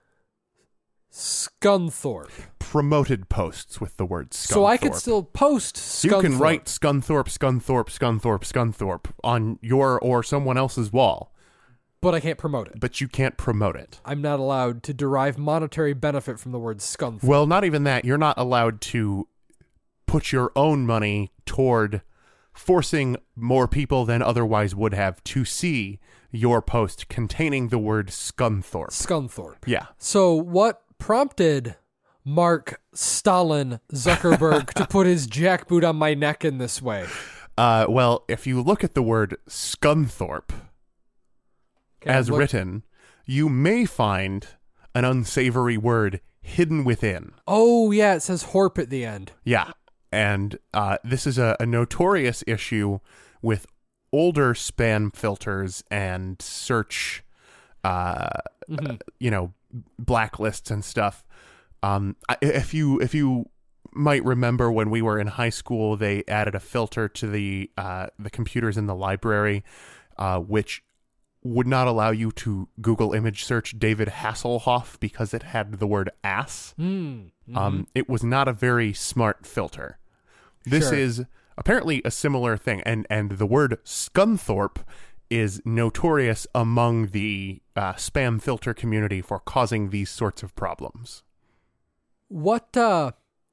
[SPEAKER 1] Scunthorpe.
[SPEAKER 2] Promoted posts with the word Scunthorpe.
[SPEAKER 1] So I could still post Scunthorpe.
[SPEAKER 2] You can write Scunthorpe on your or someone else's wall.
[SPEAKER 1] But I can't promote it.
[SPEAKER 2] But you can't promote it.
[SPEAKER 1] I'm not allowed to derive monetary benefit from the word Scunthorpe.
[SPEAKER 2] Well, not even that. You're not allowed to put your own money toward forcing more people than otherwise would have to see your post containing the word Scunthorpe.
[SPEAKER 1] Scunthorpe.
[SPEAKER 2] Yeah.
[SPEAKER 1] So what prompted Mark Stalin Zuckerberg to put his jackboot on my neck in this way?
[SPEAKER 2] Well, if you look at the word Scunthorpe as written, you may find an unsavory word hidden within.
[SPEAKER 1] Oh, yeah, it says horp at the end.
[SPEAKER 2] Yeah. And this is a notorious issue with older spam filters and search, blacklists and stuff. If you might remember when we were in high school, they added a filter to the computers in the library, which would not allow you to Google image search David Hasselhoff because it had the word ass. It was not a very smart filter. This is apparently a similar thing, and the word Scunthorpe is notorious among the spam filter community for causing these sorts of problems.
[SPEAKER 1] Under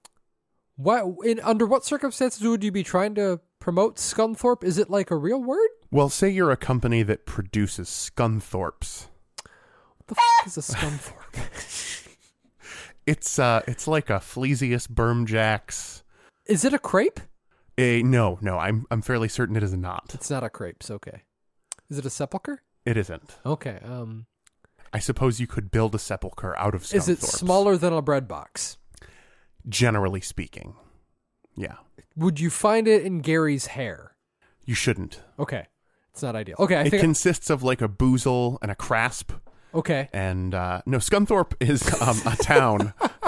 [SPEAKER 1] what circumstances would you be trying to promote Scunthorpe? Is it like a real word?
[SPEAKER 2] Well, say you're a company that produces Scunthorpes.
[SPEAKER 1] What the fuck is a Scunthorpe?
[SPEAKER 2] It's like a Fleesius Bermjacks.
[SPEAKER 1] Is it a crepe?
[SPEAKER 2] No, I'm fairly certain it is not.
[SPEAKER 1] It's not a crepes. Okay. Is it a sepulcher?
[SPEAKER 2] It isn't.
[SPEAKER 1] Okay.
[SPEAKER 2] I suppose you could build a sepulcher out of Scunthorpe's.
[SPEAKER 1] Is it smaller than a bread box?
[SPEAKER 2] Generally speaking, yeah.
[SPEAKER 1] Would you find it in Gary's hair?
[SPEAKER 2] You shouldn't.
[SPEAKER 1] Okay. It's not ideal. Okay,
[SPEAKER 2] It consists of like a boozle and a crasp.
[SPEAKER 1] Okay.
[SPEAKER 2] And no, Scunthorpe is a town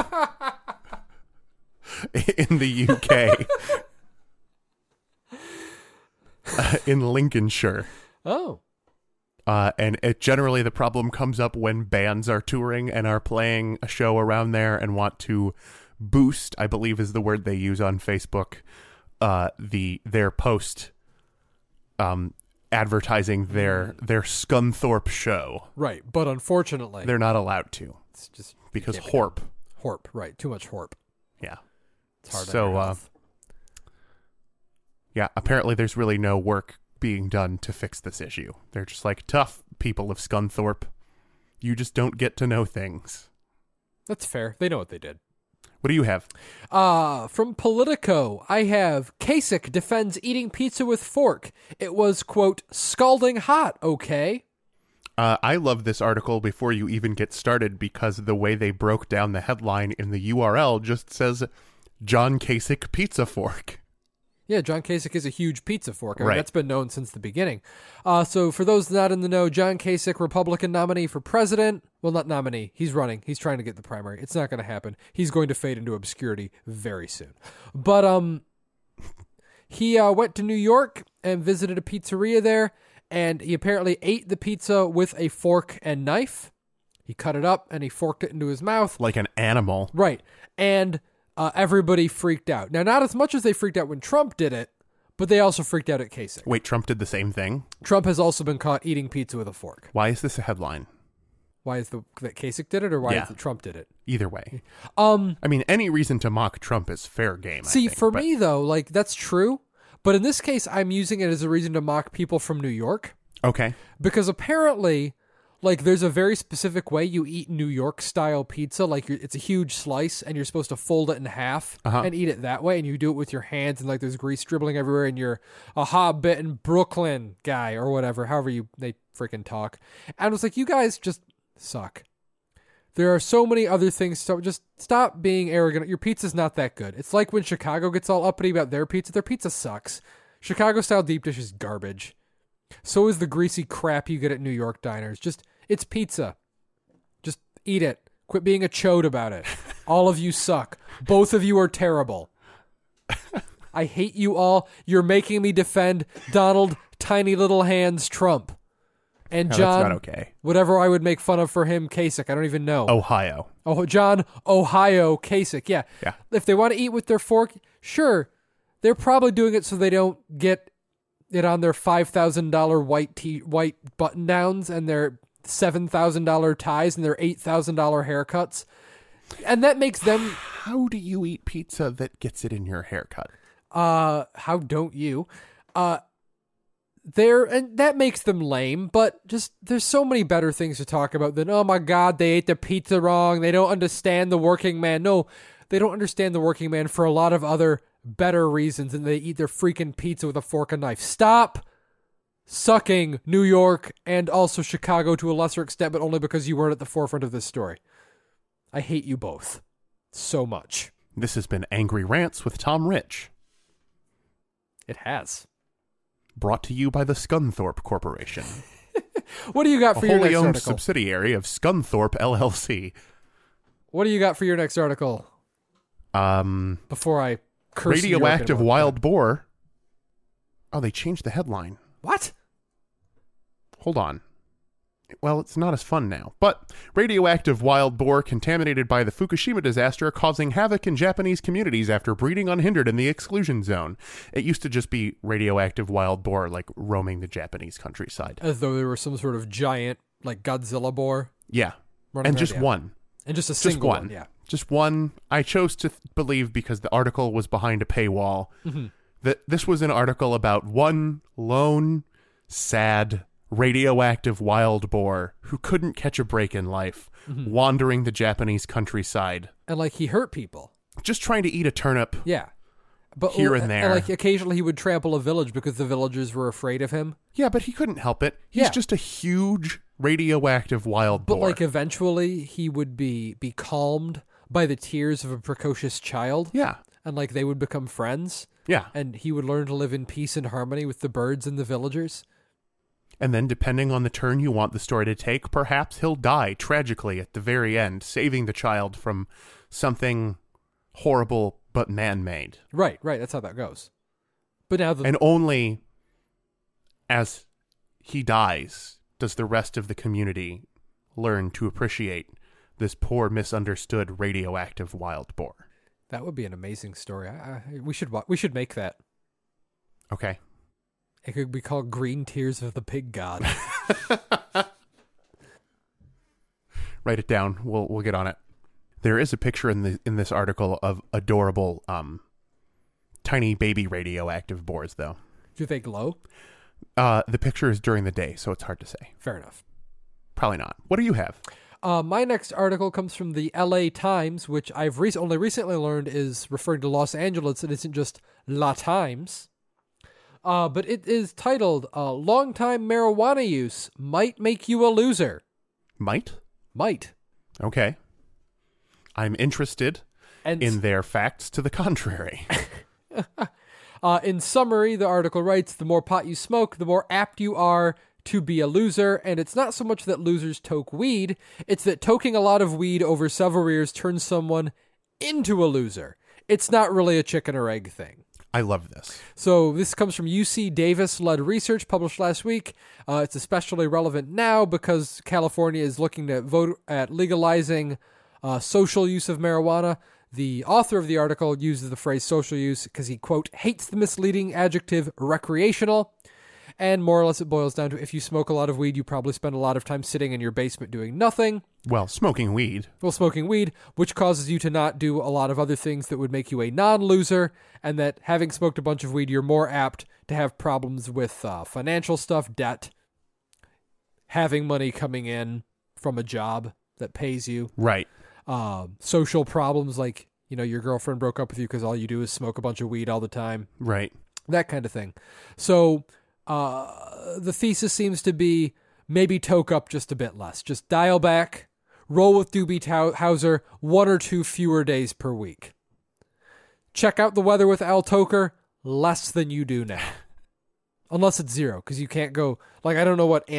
[SPEAKER 2] in the UK, in Lincolnshire.
[SPEAKER 1] Oh.
[SPEAKER 2] And it generally the problem comes up when bands are touring and are playing a show around there and want to boost, I believe is the word they use on Facebook, their post advertising their Scunthorpe show.
[SPEAKER 1] Right, but unfortunately
[SPEAKER 2] They're not allowed to.
[SPEAKER 1] it's just
[SPEAKER 2] Because
[SPEAKER 1] can't be
[SPEAKER 2] Horp.
[SPEAKER 1] done. Horp, right. Too much Horp.
[SPEAKER 2] Yeah.
[SPEAKER 1] It's hard
[SPEAKER 2] So,
[SPEAKER 1] on your health.
[SPEAKER 2] Yeah, apparently there's really no work being done to fix this issue. They're just like, tough people of Scunthorpe. You just don't get to know things.
[SPEAKER 1] That's fair. They know what they did.
[SPEAKER 2] What do you have?
[SPEAKER 1] From Politico, I have Kasich defends eating pizza with fork. It was, quote, scalding hot, okay?
[SPEAKER 2] I love this article before you even get started because the way they broke down the headline in the URL just says, John Kasich pizza fork.
[SPEAKER 1] Yeah, John Kasich is a huge pizza fork. I mean,
[SPEAKER 2] Right.
[SPEAKER 1] that's been known since the beginning. So for those not in the know, John Kasich, Republican nominee for president. Well, not nominee. He's running. He's trying to get the primary. It's not going to happen. He's going to fade into obscurity very soon. But he went to New York and visited a pizzeria there, and he apparently ate the pizza with a fork and knife. He cut it up, and he forked it into his mouth.
[SPEAKER 2] Like an animal.
[SPEAKER 1] Right. And everybody freaked out. Now, not as much as they freaked out when Trump did it, but they also freaked out at Kasich.
[SPEAKER 2] Wait, Trump did the same thing?
[SPEAKER 1] Trump has also been caught eating pizza with a fork.
[SPEAKER 2] Why is this a headline?
[SPEAKER 1] Why is that Kasich did it, or why
[SPEAKER 2] Yeah.
[SPEAKER 1] is it Trump did it?
[SPEAKER 2] Either way. I mean, any reason to mock Trump is fair game. I
[SPEAKER 1] See,
[SPEAKER 2] think,
[SPEAKER 1] for
[SPEAKER 2] but-
[SPEAKER 1] me though, like that's true, but in this case, I'm using it as a reason to mock people from New York
[SPEAKER 2] Okay.
[SPEAKER 1] because apparently, like, there's a very specific way you eat New York style pizza. Like, it's a huge slice, and you're supposed to fold it in half and eat it that way. And you do it with your hands, and like there's grease dribbling everywhere. And you're a hobbit in Brooklyn guy or whatever, however they freaking talk. And I was like, you guys just suck. There are so many other things. So just stop being arrogant. Your pizza's not that good. It's like when Chicago gets all uppity about their pizza. Their pizza sucks. Chicago style deep dish is garbage. So is the greasy crap you get at New York diners. It's pizza. Just eat it. Quit being a chode about it. All of you suck. Both of you are terrible. I hate you all. You're making me defend Donald Tiny Little Hands Trump. And
[SPEAKER 2] No,
[SPEAKER 1] John,
[SPEAKER 2] that's not okay.
[SPEAKER 1] whatever I would make fun of for him, Kasich. I don't even know.
[SPEAKER 2] Ohio.
[SPEAKER 1] Oh, John Ohio Kasich. Yeah.
[SPEAKER 2] Yeah.
[SPEAKER 1] If they want to eat with their fork, sure. They're probably doing it so they don't get it on their $5,000 white button downs and their $7,000 ties and their $8,000 haircuts. And that makes them
[SPEAKER 2] How do you eat pizza that gets it in your haircut?
[SPEAKER 1] how don't you? And that makes them lame, but just there's so many better things to talk about than, oh my God, they ate the pizza wrong. They don't understand the working man. No, they don't understand the working man for a lot of other better reasons, and they eat their freaking pizza with a fork and knife. Stop sucking New York and also Chicago to a lesser extent, but only because you weren't at the forefront of this story. I hate you both so much.
[SPEAKER 2] This has been Angry Rants with Tom Rich,
[SPEAKER 1] It has.
[SPEAKER 2] brought to you by the Scunthorpe Corporation,
[SPEAKER 1] What do you got
[SPEAKER 2] a
[SPEAKER 1] for your
[SPEAKER 2] wholly
[SPEAKER 1] next
[SPEAKER 2] owned
[SPEAKER 1] article?
[SPEAKER 2] subsidiary of Scunthorpe LLC.
[SPEAKER 1] What do you got for your next article? Before I curse New York
[SPEAKER 2] Radioactive
[SPEAKER 1] anymore.
[SPEAKER 2] wild boar. Oh, they changed the headline.
[SPEAKER 1] What?
[SPEAKER 2] Hold on. Well, it's not as fun now. But radioactive wild boar contaminated by the Fukushima disaster causing havoc in Japanese communities after breeding unhindered in the exclusion zone. It used to just be radioactive wild boar, like roaming the Japanese countryside.
[SPEAKER 1] As though there were some sort of giant, like Godzilla boar.
[SPEAKER 2] Yeah.
[SPEAKER 1] running
[SPEAKER 2] And
[SPEAKER 1] around,
[SPEAKER 2] just
[SPEAKER 1] yeah.
[SPEAKER 2] one.
[SPEAKER 1] And just a
[SPEAKER 2] Just
[SPEAKER 1] single
[SPEAKER 2] one.
[SPEAKER 1] one, yeah.
[SPEAKER 2] Just one. I chose to believe because the article was behind a paywall that this was an article about one lone, sad, radioactive wild boar who couldn't catch a break in life, wandering the Japanese countryside,
[SPEAKER 1] And like he hurt people.
[SPEAKER 2] just trying to eat a turnip.
[SPEAKER 1] Yeah. but
[SPEAKER 2] here and there.
[SPEAKER 1] like occasionally he would trample a village because the villagers were afraid of him.
[SPEAKER 2] Yeah, but he couldn't help it. He's just a huge radioactive wild boar.
[SPEAKER 1] But like eventually he would be calmed by the tears of a precocious child.
[SPEAKER 2] Yeah.
[SPEAKER 1] And like they would become friends.
[SPEAKER 2] Yeah.
[SPEAKER 1] And he would learn to live in peace and harmony with the birds and the villagers.
[SPEAKER 2] And then, depending on the turn you want the story to take, perhaps he'll die tragically at the very end, saving the child from something horrible but man-made.
[SPEAKER 1] Right. That's how that goes. But now
[SPEAKER 2] and only as he dies does the rest of the community learn to appreciate this poor, misunderstood, radioactive wild boar.
[SPEAKER 1] That would be an amazing story. We should make that.
[SPEAKER 2] Okay.
[SPEAKER 1] It could be called Green Tears of the Pig God.
[SPEAKER 2] Write it down. We'll get on it. There is a picture in this article of adorable, tiny baby radioactive boars, though.
[SPEAKER 1] Do they glow?
[SPEAKER 2] The picture is during the day, so it's hard to say.
[SPEAKER 1] Fair enough.
[SPEAKER 2] Probably not. What do you have?
[SPEAKER 1] My next article comes from the LA Times, which I've only recently learned is referring to Los Angeles. It isn't just La Times. But it is titled, Longtime Marijuana Use Might Make You a Loser.
[SPEAKER 2] Might?
[SPEAKER 1] Might.
[SPEAKER 2] Okay. I'm interested in their facts to the contrary.
[SPEAKER 1] In summary, the article writes, the more pot you smoke, the more apt you are to be a loser, and it's not so much that losers toke weed, it's that toking a lot of weed over several years turns someone into a loser. It's not really a chicken or egg thing.
[SPEAKER 2] I love this.
[SPEAKER 1] So this comes from UC Davis-led research published last week. It's especially relevant now because California is looking to vote at legalizing social use of marijuana. The author of the article uses the phrase social use because he, quote, hates the misleading adjective recreational. And more or less it boils down to if you smoke a lot of weed, you probably spend a lot of time sitting in your basement doing nothing.
[SPEAKER 2] Well, smoking weed,
[SPEAKER 1] which causes you to not do a lot of other things that would make you a non-loser, and that having smoked a bunch of weed, you're more apt to have problems with financial stuff, debt, having money coming in from a job that pays you.
[SPEAKER 2] Right.
[SPEAKER 1] Social problems like, your girlfriend broke up with you because all you do is smoke a bunch of weed all the time.
[SPEAKER 2] Right.
[SPEAKER 1] That kind of thing. So the thesis seems to be maybe toke up just a bit less. Just dial back, roll with Doobie Howser 1 or 2 fewer days per week. Check out the weather with Al Toker less than you do now. Unless it's 0, because you can't go, I don't know what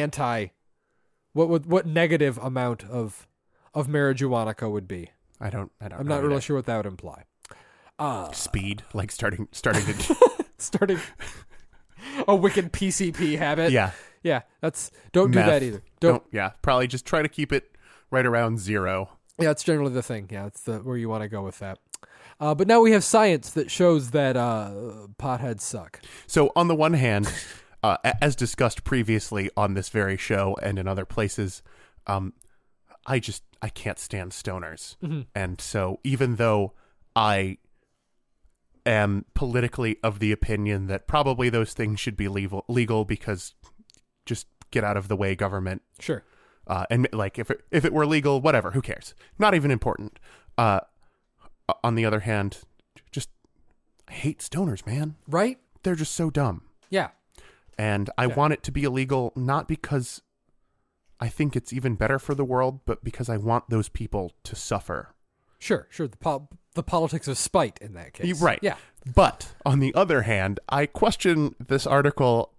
[SPEAKER 1] negative amount of marijuana would be.
[SPEAKER 2] I don't
[SPEAKER 1] I'm not really sure what that would imply.
[SPEAKER 2] Speed, like starting to
[SPEAKER 1] starting a wicked PCP habit.
[SPEAKER 2] Yeah.
[SPEAKER 1] Yeah, don't do that either. Don't.
[SPEAKER 2] Yeah, probably just try to keep it right around 0.
[SPEAKER 1] Yeah, it's generally the thing. Yeah, it's where you want to go with that. But now we have science that shows that potheads suck.
[SPEAKER 2] So on the one hand, as discussed previously on this very show and in other places, I can't stand stoners. Mm-hmm. And so even though I am politically of the opinion that probably those things should be legal because just get out of the way, government.
[SPEAKER 1] Sure.
[SPEAKER 2] And if it were legal, whatever, who cares? Not even important. On the other hand, just I hate stoners, man.
[SPEAKER 1] Right?
[SPEAKER 2] They're just so dumb.
[SPEAKER 1] Yeah.
[SPEAKER 2] And I want it to be illegal, not because I think it's even better for the world, but because I want those people to suffer.
[SPEAKER 1] Sure. The politics of spite in that case.
[SPEAKER 2] Right.
[SPEAKER 1] Yeah.
[SPEAKER 2] But on the other hand, I question this article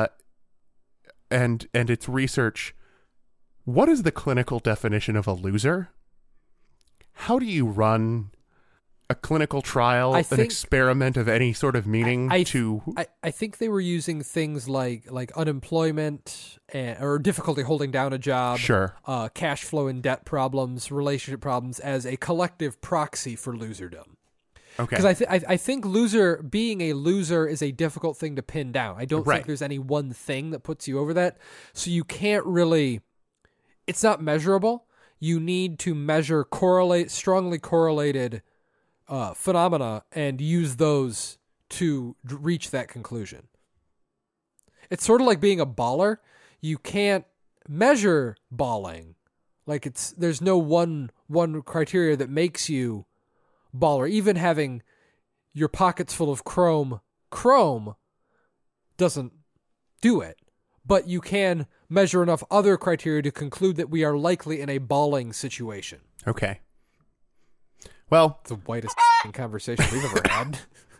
[SPEAKER 2] and its research. What is the clinical definition of a loser? How do you run a clinical trial, an experiment of any sort of meaning
[SPEAKER 1] I think they were using things like unemployment or difficulty holding down a job,
[SPEAKER 2] sure,
[SPEAKER 1] cash flow and debt problems, relationship problems as a collective proxy for loserdom.
[SPEAKER 2] Okay.
[SPEAKER 1] Because I think being a loser is a difficult thing to pin down. I don't think there's any one thing that puts you over that. So you can't really, it's not measurable. You need to measure strongly correlated phenomena and use those to reach that conclusion. It's sort of like being a baller. You can't measure balling. There's no one criteria that makes you baller. Even having your pockets full of chrome. Chrome doesn't do it. But you can measure enough other criteria to conclude that we are likely in a balling situation.
[SPEAKER 2] Okay. Well,
[SPEAKER 1] It's the whitest conversation we've ever had.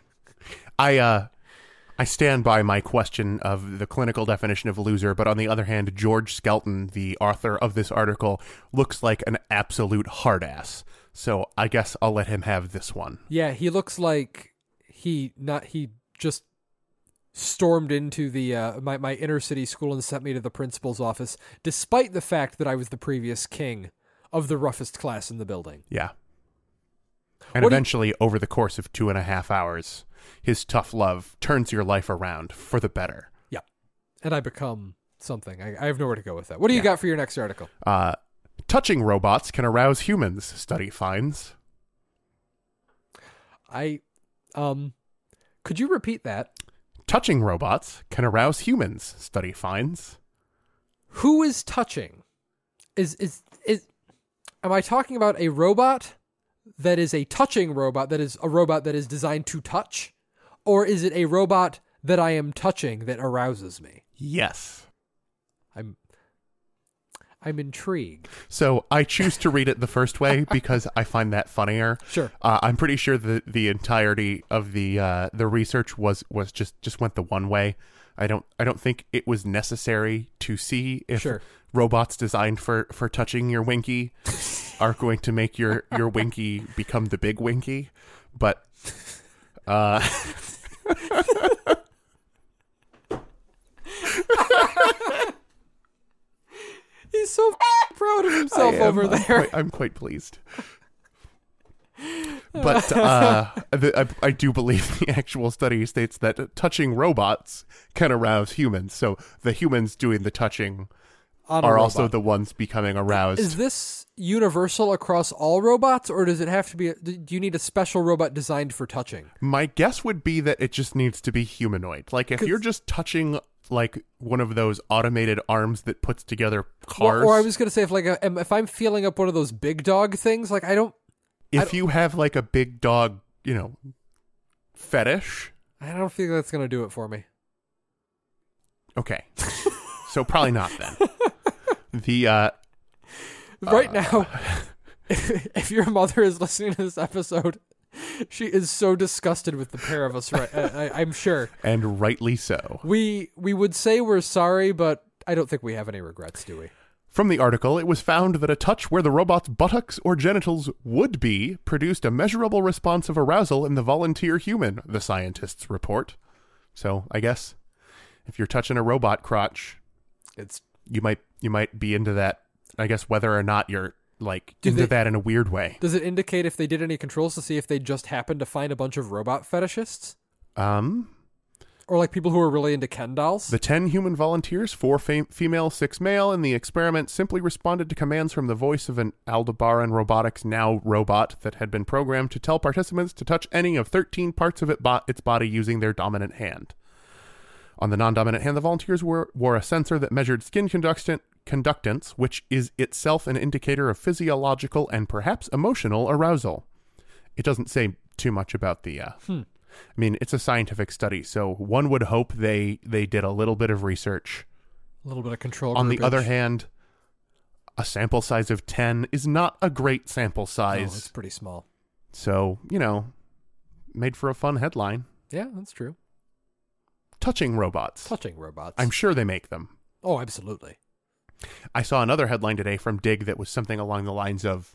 [SPEAKER 2] I stand by my question of the clinical definition of loser, but on the other hand, George Skelton, the author of this article, looks like an absolute hard ass. So I guess I'll let him have this one.
[SPEAKER 1] Yeah, he looks like he just stormed into the my inner city school and sent me to the principal's office, despite the fact that I was the previous king of the roughest class in the building.
[SPEAKER 2] Yeah. And
[SPEAKER 1] What do you-
[SPEAKER 2] eventually, over the course of 2.5 hours, his tough love turns your life around for the better.
[SPEAKER 1] Yeah. And I become something. I have nowhere to go with that. What do you
[SPEAKER 2] Yeah.
[SPEAKER 1] got for your next article?
[SPEAKER 2] Touching robots can arouse humans, study finds.
[SPEAKER 1] Could you repeat that?
[SPEAKER 2] Touching robots can arouse humans, study finds.
[SPEAKER 1] Who is touching? Am I talking about a robot that is a touching robot, that is a robot that is designed to touch? Or is it a robot that I am touching that arouses me?
[SPEAKER 2] Yes.
[SPEAKER 1] I'm intrigued.
[SPEAKER 2] So I choose to read it the first way because I find that funnier.
[SPEAKER 1] Sure.
[SPEAKER 2] I'm pretty sure that the entirety of the research was just went the one way. I don't think it was necessary to see if
[SPEAKER 1] Sure.
[SPEAKER 2] robots designed for touching your winky are going to make your winky become the big winky. But
[SPEAKER 1] He's so proud of himself over there.
[SPEAKER 2] I'm quite pleased. But I do believe the actual study states that touching robots can arouse humans. So the humans doing the touching
[SPEAKER 1] On a
[SPEAKER 2] are also
[SPEAKER 1] robot.
[SPEAKER 2] the ones becoming aroused.
[SPEAKER 1] Is this universal across all robots, or does it have to be? Do you need a special robot designed for touching?
[SPEAKER 2] My guess would be that it just needs to be humanoid. Like if you're just touching like one of those automated arms that puts together cars.
[SPEAKER 1] Or I was going to say, if I'm feeling up one of those big dog things, like
[SPEAKER 2] if you have like a big dog, fetish.
[SPEAKER 1] I don't think that's going to do it for me.
[SPEAKER 2] Okay. So probably not then.
[SPEAKER 1] Right now, if your mother is listening to this episode, she is so disgusted with the pair of us. Right, I'm sure.
[SPEAKER 2] And rightly so.
[SPEAKER 1] We would say we're sorry, but I don't think we have any regrets, do we?
[SPEAKER 2] From the article, it was found that a touch where the robot's buttocks or genitals would be produced a measurable response of arousal in the volunteer human, the scientists report. So I guess if you're touching a robot crotch, you might be into that. I guess whether or not you're that in a weird way.
[SPEAKER 1] Does it indicate if they did any controls to see if they just happened to find a bunch of robot fetishists? Or like people who are really into Ken dolls?
[SPEAKER 2] The 10 human volunteers, 4 female, 6 male, in the experiment simply responded to commands from the voice of an Aldebaran Robotics Now robot that had been programmed to tell participants to touch any of 13 parts of its body using their dominant hand. On the non-dominant hand, the volunteers wore a sensor that measured skin conductance, which is itself an indicator of physiological and perhaps emotional arousal. It doesn't say too much about the... I mean, it's a scientific study, so one would hope they did a little bit of research.
[SPEAKER 1] A little bit of control.
[SPEAKER 2] On the other hand, a sample size of 10 is not a great sample size.
[SPEAKER 1] No, it's pretty small.
[SPEAKER 2] So, made for a fun headline.
[SPEAKER 1] Yeah, that's true.
[SPEAKER 2] Touching robots.
[SPEAKER 1] Touching robots.
[SPEAKER 2] I'm sure they make them.
[SPEAKER 1] Oh, absolutely.
[SPEAKER 2] I saw another headline today from Dig that was something along the lines of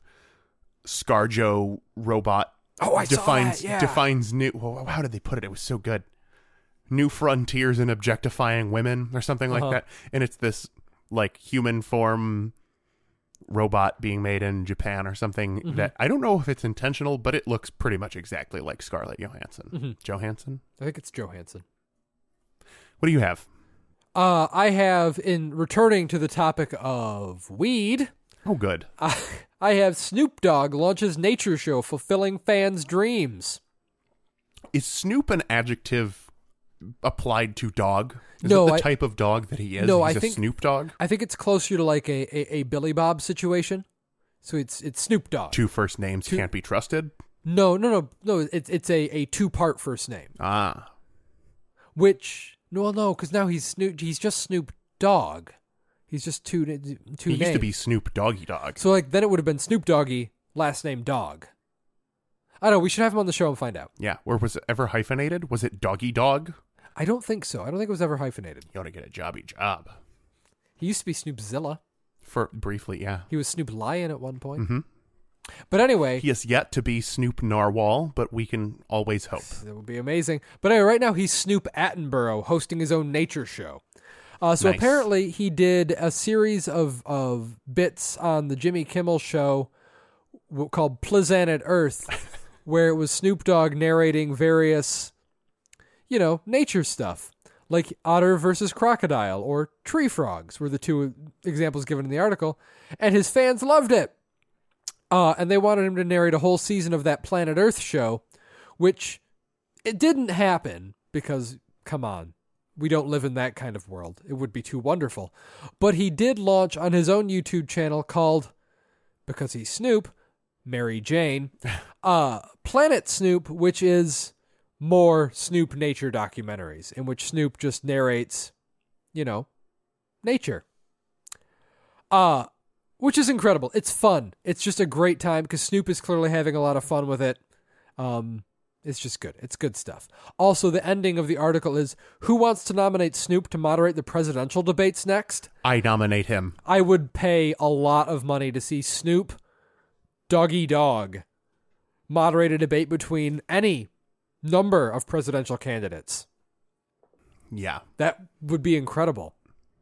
[SPEAKER 2] ScarJo robot
[SPEAKER 1] Oh, I saw that, yeah.
[SPEAKER 2] defines new... Well, how did they put it? It was so good. New frontiers in objectifying women or something like that. And it's this human form robot being made in Japan or something that I don't know if it's intentional, but it looks pretty much exactly like Scarlett Johansson. Johansson?
[SPEAKER 1] I think it's Johansson.
[SPEAKER 2] What do you have?
[SPEAKER 1] I have, in returning to the topic of weed...
[SPEAKER 2] Oh, good.
[SPEAKER 1] I have Snoop Dogg launches nature show fulfilling fans' dreams.
[SPEAKER 2] Is Snoop an adjective applied to dog? Is
[SPEAKER 1] No,
[SPEAKER 2] it the type of dog that he is?
[SPEAKER 1] No,
[SPEAKER 2] He's
[SPEAKER 1] I
[SPEAKER 2] a
[SPEAKER 1] think
[SPEAKER 2] Snoop Dogg?
[SPEAKER 1] I think it's closer to like a Billy Bob situation. So it's Snoop Dogg.
[SPEAKER 2] 2 first names can't be trusted?
[SPEAKER 1] No. It's a 2-part first name.
[SPEAKER 2] Ah.
[SPEAKER 1] Which no, because now he's just Snoop Dogg. He's just two
[SPEAKER 2] He
[SPEAKER 1] names.
[SPEAKER 2] used to be Snoop Doggy Dog.
[SPEAKER 1] So like then it would have been Snoop Doggy, last name Dog. I don't know. We should have him on the show and find out.
[SPEAKER 2] Yeah. Or was it ever hyphenated? Was it Doggy Dog?
[SPEAKER 1] I don't think so. I don't think it was ever hyphenated.
[SPEAKER 2] You ought to get a jobby job.
[SPEAKER 1] He used to be Snoopzilla.
[SPEAKER 2] For briefly, yeah.
[SPEAKER 1] He was Snoop Lion at one point.
[SPEAKER 2] Mm-hmm.
[SPEAKER 1] But anyway,
[SPEAKER 2] He has yet to be Snoop Narwhal, but we can always hope.
[SPEAKER 1] that would be amazing. But anyway, right now he's Snoop Attenborough hosting his own nature show. So
[SPEAKER 2] Nice.
[SPEAKER 1] apparently he did a series of bits on the Jimmy Kimmel show called Planet Earth, where it was Snoop Dogg narrating various, nature stuff. Like otter versus crocodile or tree frogs were the two examples given in the article. And his fans loved it. And they wanted him to narrate a whole season of that Planet Earth show, which it didn't happen because, come on, we don't live in that kind of world. It would be too wonderful. But he did launch on his own YouTube channel called, because he's Snoop, Mary Jane, Planet Snoop, which is more Snoop nature documentaries in which Snoop just narrates, nature. Which is incredible. It's fun. It's just a great time because Snoop is clearly having a lot of fun with it. It's just good. It's good stuff. Also, the ending of the article is, who wants to nominate Snoop to moderate the presidential debates next?
[SPEAKER 2] I nominate him.
[SPEAKER 1] I would pay a lot of money to see Snoop Doggy Dog moderate a debate between any number of presidential candidates.
[SPEAKER 2] Yeah.
[SPEAKER 1] That would be incredible.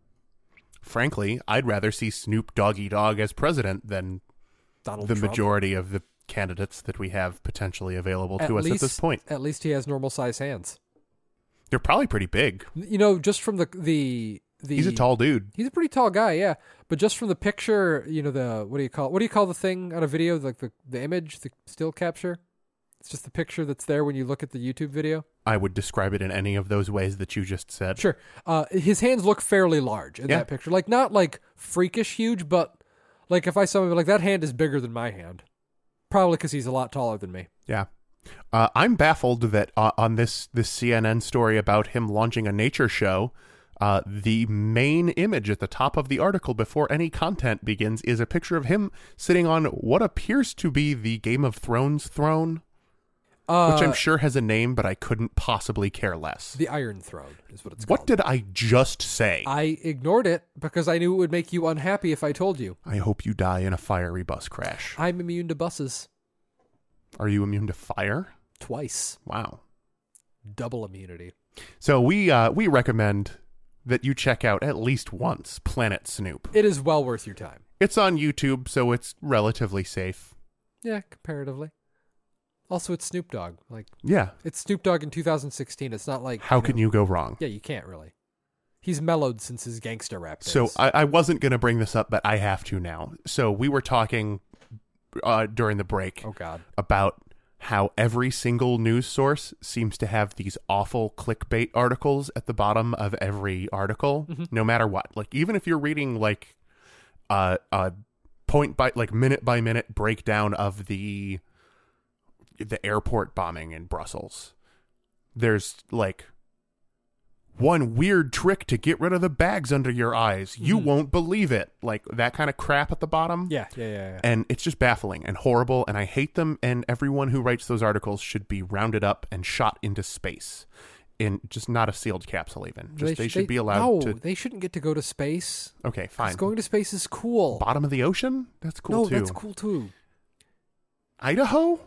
[SPEAKER 2] Frankly, I'd rather see Snoop Doggy Dog as president than
[SPEAKER 1] Donald
[SPEAKER 2] the
[SPEAKER 1] Trump.
[SPEAKER 2] majority of the candidates that we have potentially available to us at this point.
[SPEAKER 1] At least he has normal size hands.
[SPEAKER 2] They're probably pretty big.
[SPEAKER 1] Just from the
[SPEAKER 2] He's a tall dude.
[SPEAKER 1] He's a pretty tall guy, yeah. But just from the picture, what do you call the thing on a video, like the image, the still capture? It's just the picture that's there when you look at the YouTube video.
[SPEAKER 2] I would describe it in any of those ways that you just said.
[SPEAKER 1] Sure. His hands look fairly large in
[SPEAKER 2] Yeah.
[SPEAKER 1] that picture. Like, not like freakish huge, but like if I saw him, like that hand is bigger than my hand. Probably because he's a lot taller than me.
[SPEAKER 2] Yeah. I'm baffled that on this CNN story about him launching a nature show, the main image at the top of the article before any content begins is a picture of him sitting on what appears to be the Game of Thrones throne, which I'm sure has a name, but I couldn't possibly care less.
[SPEAKER 1] The Iron Throne is what it's called.
[SPEAKER 2] What did I just say?
[SPEAKER 1] I ignored it because I knew it would make you unhappy if I told you.
[SPEAKER 2] I hope you die in a fiery bus crash.
[SPEAKER 1] I'm immune to buses.
[SPEAKER 2] Are you immune to fire?
[SPEAKER 1] Twice.
[SPEAKER 2] Wow.
[SPEAKER 1] Double immunity.
[SPEAKER 2] So we recommend that you check out at least once Planet Snoop.
[SPEAKER 1] It is well worth your time.
[SPEAKER 2] It's on YouTube, so it's relatively safe.
[SPEAKER 1] Yeah, comparatively. Also, it's Snoop Dogg.
[SPEAKER 2] Yeah.
[SPEAKER 1] It's Snoop Dogg in 2016. It's not like...
[SPEAKER 2] How can you go wrong?
[SPEAKER 1] Yeah, you can't really. He's mellowed since his gangster rap days.
[SPEAKER 2] So I wasn't going to bring this up, but I have to now. So we were talking during the break
[SPEAKER 1] Oh, God.
[SPEAKER 2] about how every single news source seems to have these awful clickbait articles at the bottom of every article, no matter what. Like, even if you're reading like a point by minute by minute breakdown of the airport bombing in Brussels, there's like one weird trick to get rid of the bags under your eyes. You won't believe it. Like that kind of crap at the bottom.
[SPEAKER 1] Yeah.
[SPEAKER 2] And it's just baffling and horrible, and I hate them, and everyone who writes those articles should be rounded up and shot into space in just not a sealed capsule even. They should be allowed to...
[SPEAKER 1] No, they shouldn't get to go to space.
[SPEAKER 2] Okay, fine.
[SPEAKER 1] 'Cause going to space is cool.
[SPEAKER 2] Bottom of the ocean? That's cool too.
[SPEAKER 1] No, that's cool too.
[SPEAKER 2] Idaho?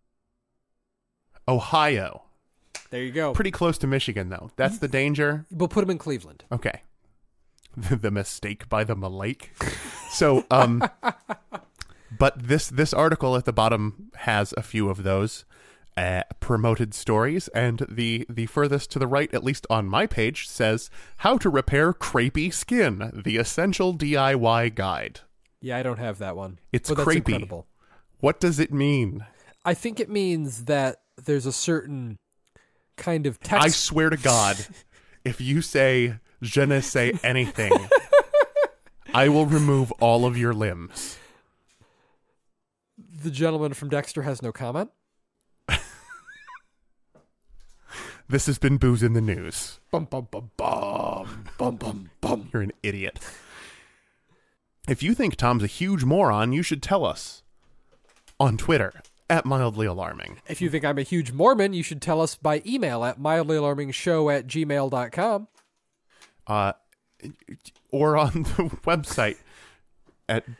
[SPEAKER 2] Ohio.
[SPEAKER 1] There you go.
[SPEAKER 2] Pretty close to Michigan, though. That's the danger.
[SPEAKER 1] We'll put him in Cleveland.
[SPEAKER 2] Okay. The mistake by the Malake. So, but this article at the bottom has a few of those promoted stories, and the furthest to the right, at least on my page, says how to repair crepey skin, the essential DIY guide.
[SPEAKER 1] Yeah, I don't have that one.
[SPEAKER 2] It's
[SPEAKER 1] but that's
[SPEAKER 2] crepey.
[SPEAKER 1] Incredible.
[SPEAKER 2] What does it mean?
[SPEAKER 1] I think it means that there's a certain kind of text.
[SPEAKER 2] I swear to God, if you say je ne sais anything, I will remove all of your limbs.
[SPEAKER 1] The gentleman from Dexter has no comment.
[SPEAKER 2] This has been Booze in the News.
[SPEAKER 1] Bum, bum, bum, bum. Bum, bum, bum.
[SPEAKER 2] You're an idiot. If you think Tom's a huge moron, you should tell us on Twitter at Mildly Alarming.
[SPEAKER 1] If you think I'm a huge Mormon, you should tell us by email at mildlyalarmingshow@gmail.com.
[SPEAKER 2] Or on the website at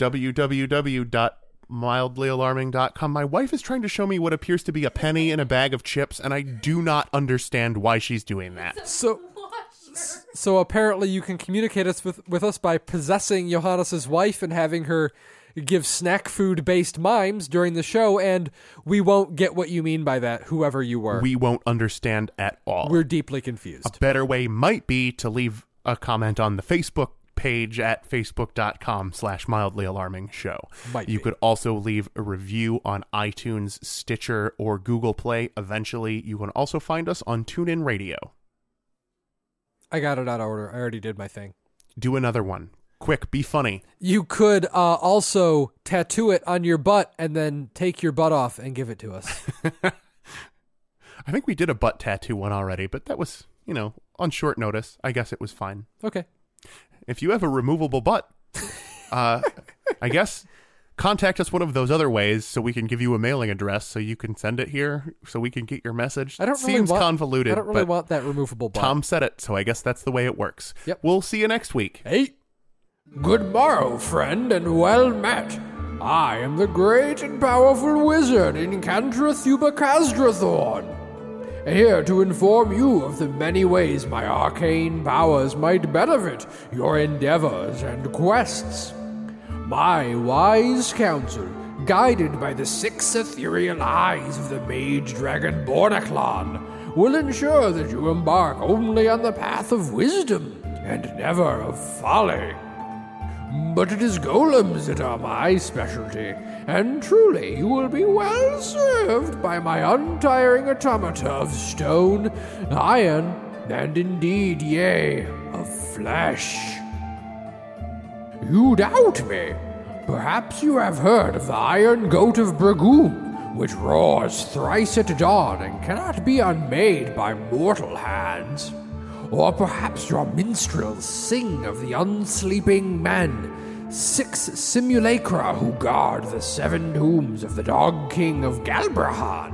[SPEAKER 2] www.mildlyalarming.com. My wife is trying to show me what appears to be a penny in a bag of chips, and I do not understand why she's doing that.
[SPEAKER 1] So apparently you can communicate with us by possessing Johannes's wife and having her give snack food-based mimes during the show, and we won't get what you mean by that, whoever you were.
[SPEAKER 2] We won't understand at all.
[SPEAKER 1] We're deeply confused.
[SPEAKER 2] A better way might be to leave a comment on the Facebook page at facebook.com/mildlyalarmingshow. You could also leave a review on iTunes, Stitcher, or Google Play. Eventually, you can also find us on TuneIn Radio.
[SPEAKER 1] I got it out of order. I already did my thing.
[SPEAKER 2] Do another one. Quick, be funny.
[SPEAKER 1] You could also tattoo it on your butt and then take your butt off and give it to us.
[SPEAKER 2] I think we did a butt tattoo one already, but that was, on short notice. I guess it was fine.
[SPEAKER 1] Okay.
[SPEAKER 2] If you have a removable butt, I guess contact us one of those other ways so we can give you a mailing address so you can send it here so we can get your message. Seems convoluted.
[SPEAKER 1] I don't really want that removable butt.
[SPEAKER 2] Tom said it, so I guess that's the way it works.
[SPEAKER 1] Yep.
[SPEAKER 2] We'll see you next week.
[SPEAKER 1] Hey. Good morrow, friend, and well met. I am the great and powerful wizard Incantrothuba Casdrathorn, here to inform you of the many ways my arcane powers might benefit your endeavors and quests. My wise counsel, guided by the 6 ethereal eyes of the mage dragon Bornaclon, will ensure that you embark only on the path of wisdom and never of folly. But it is golems that are my specialty, and truly you will be well served by my untiring automata of stone, iron, and indeed, yea, of flesh. You doubt me? Perhaps you have heard of the Iron Goat of Bragoon, which roars thrice at dawn and cannot be unmade by mortal hands. Or perhaps your minstrels sing of the unsleeping men, 6 simulacra who guard the 7 tombs of the Dog King of Galbrahan.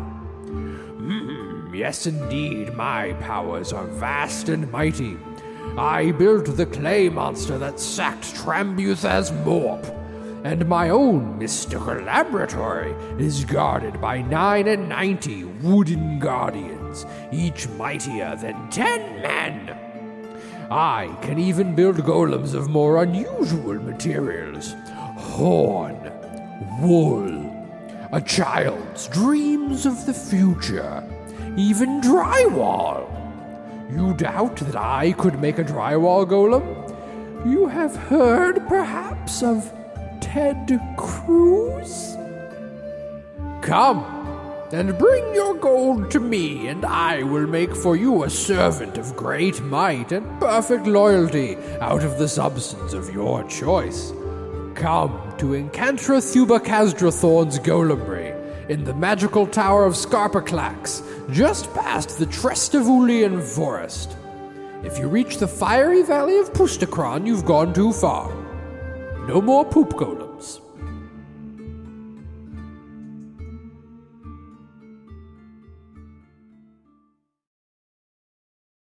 [SPEAKER 1] Yes, indeed, my powers are vast and mighty. I built the clay monster that sacked Trambuthas Morp, and my own mystical laboratory is guarded by 99 wooden guardians, each mightier than 10 men. I can even build golems of more unusual materials: horn, wool, a child's dreams of the future, even drywall. You doubt that I could make a drywall golem? You have heard, perhaps, of Ted Cruz? Come, and bring your gold to me, and I will make for you a servant of great might and perfect loyalty out of the substance of your choice. Come to Incantrothuba Casdrathorn's golemry in the magical tower of Scarpaclax, just past the Trestavulian forest. If you reach the fiery valley of Pustakron, you've gone too far. No more poop golems.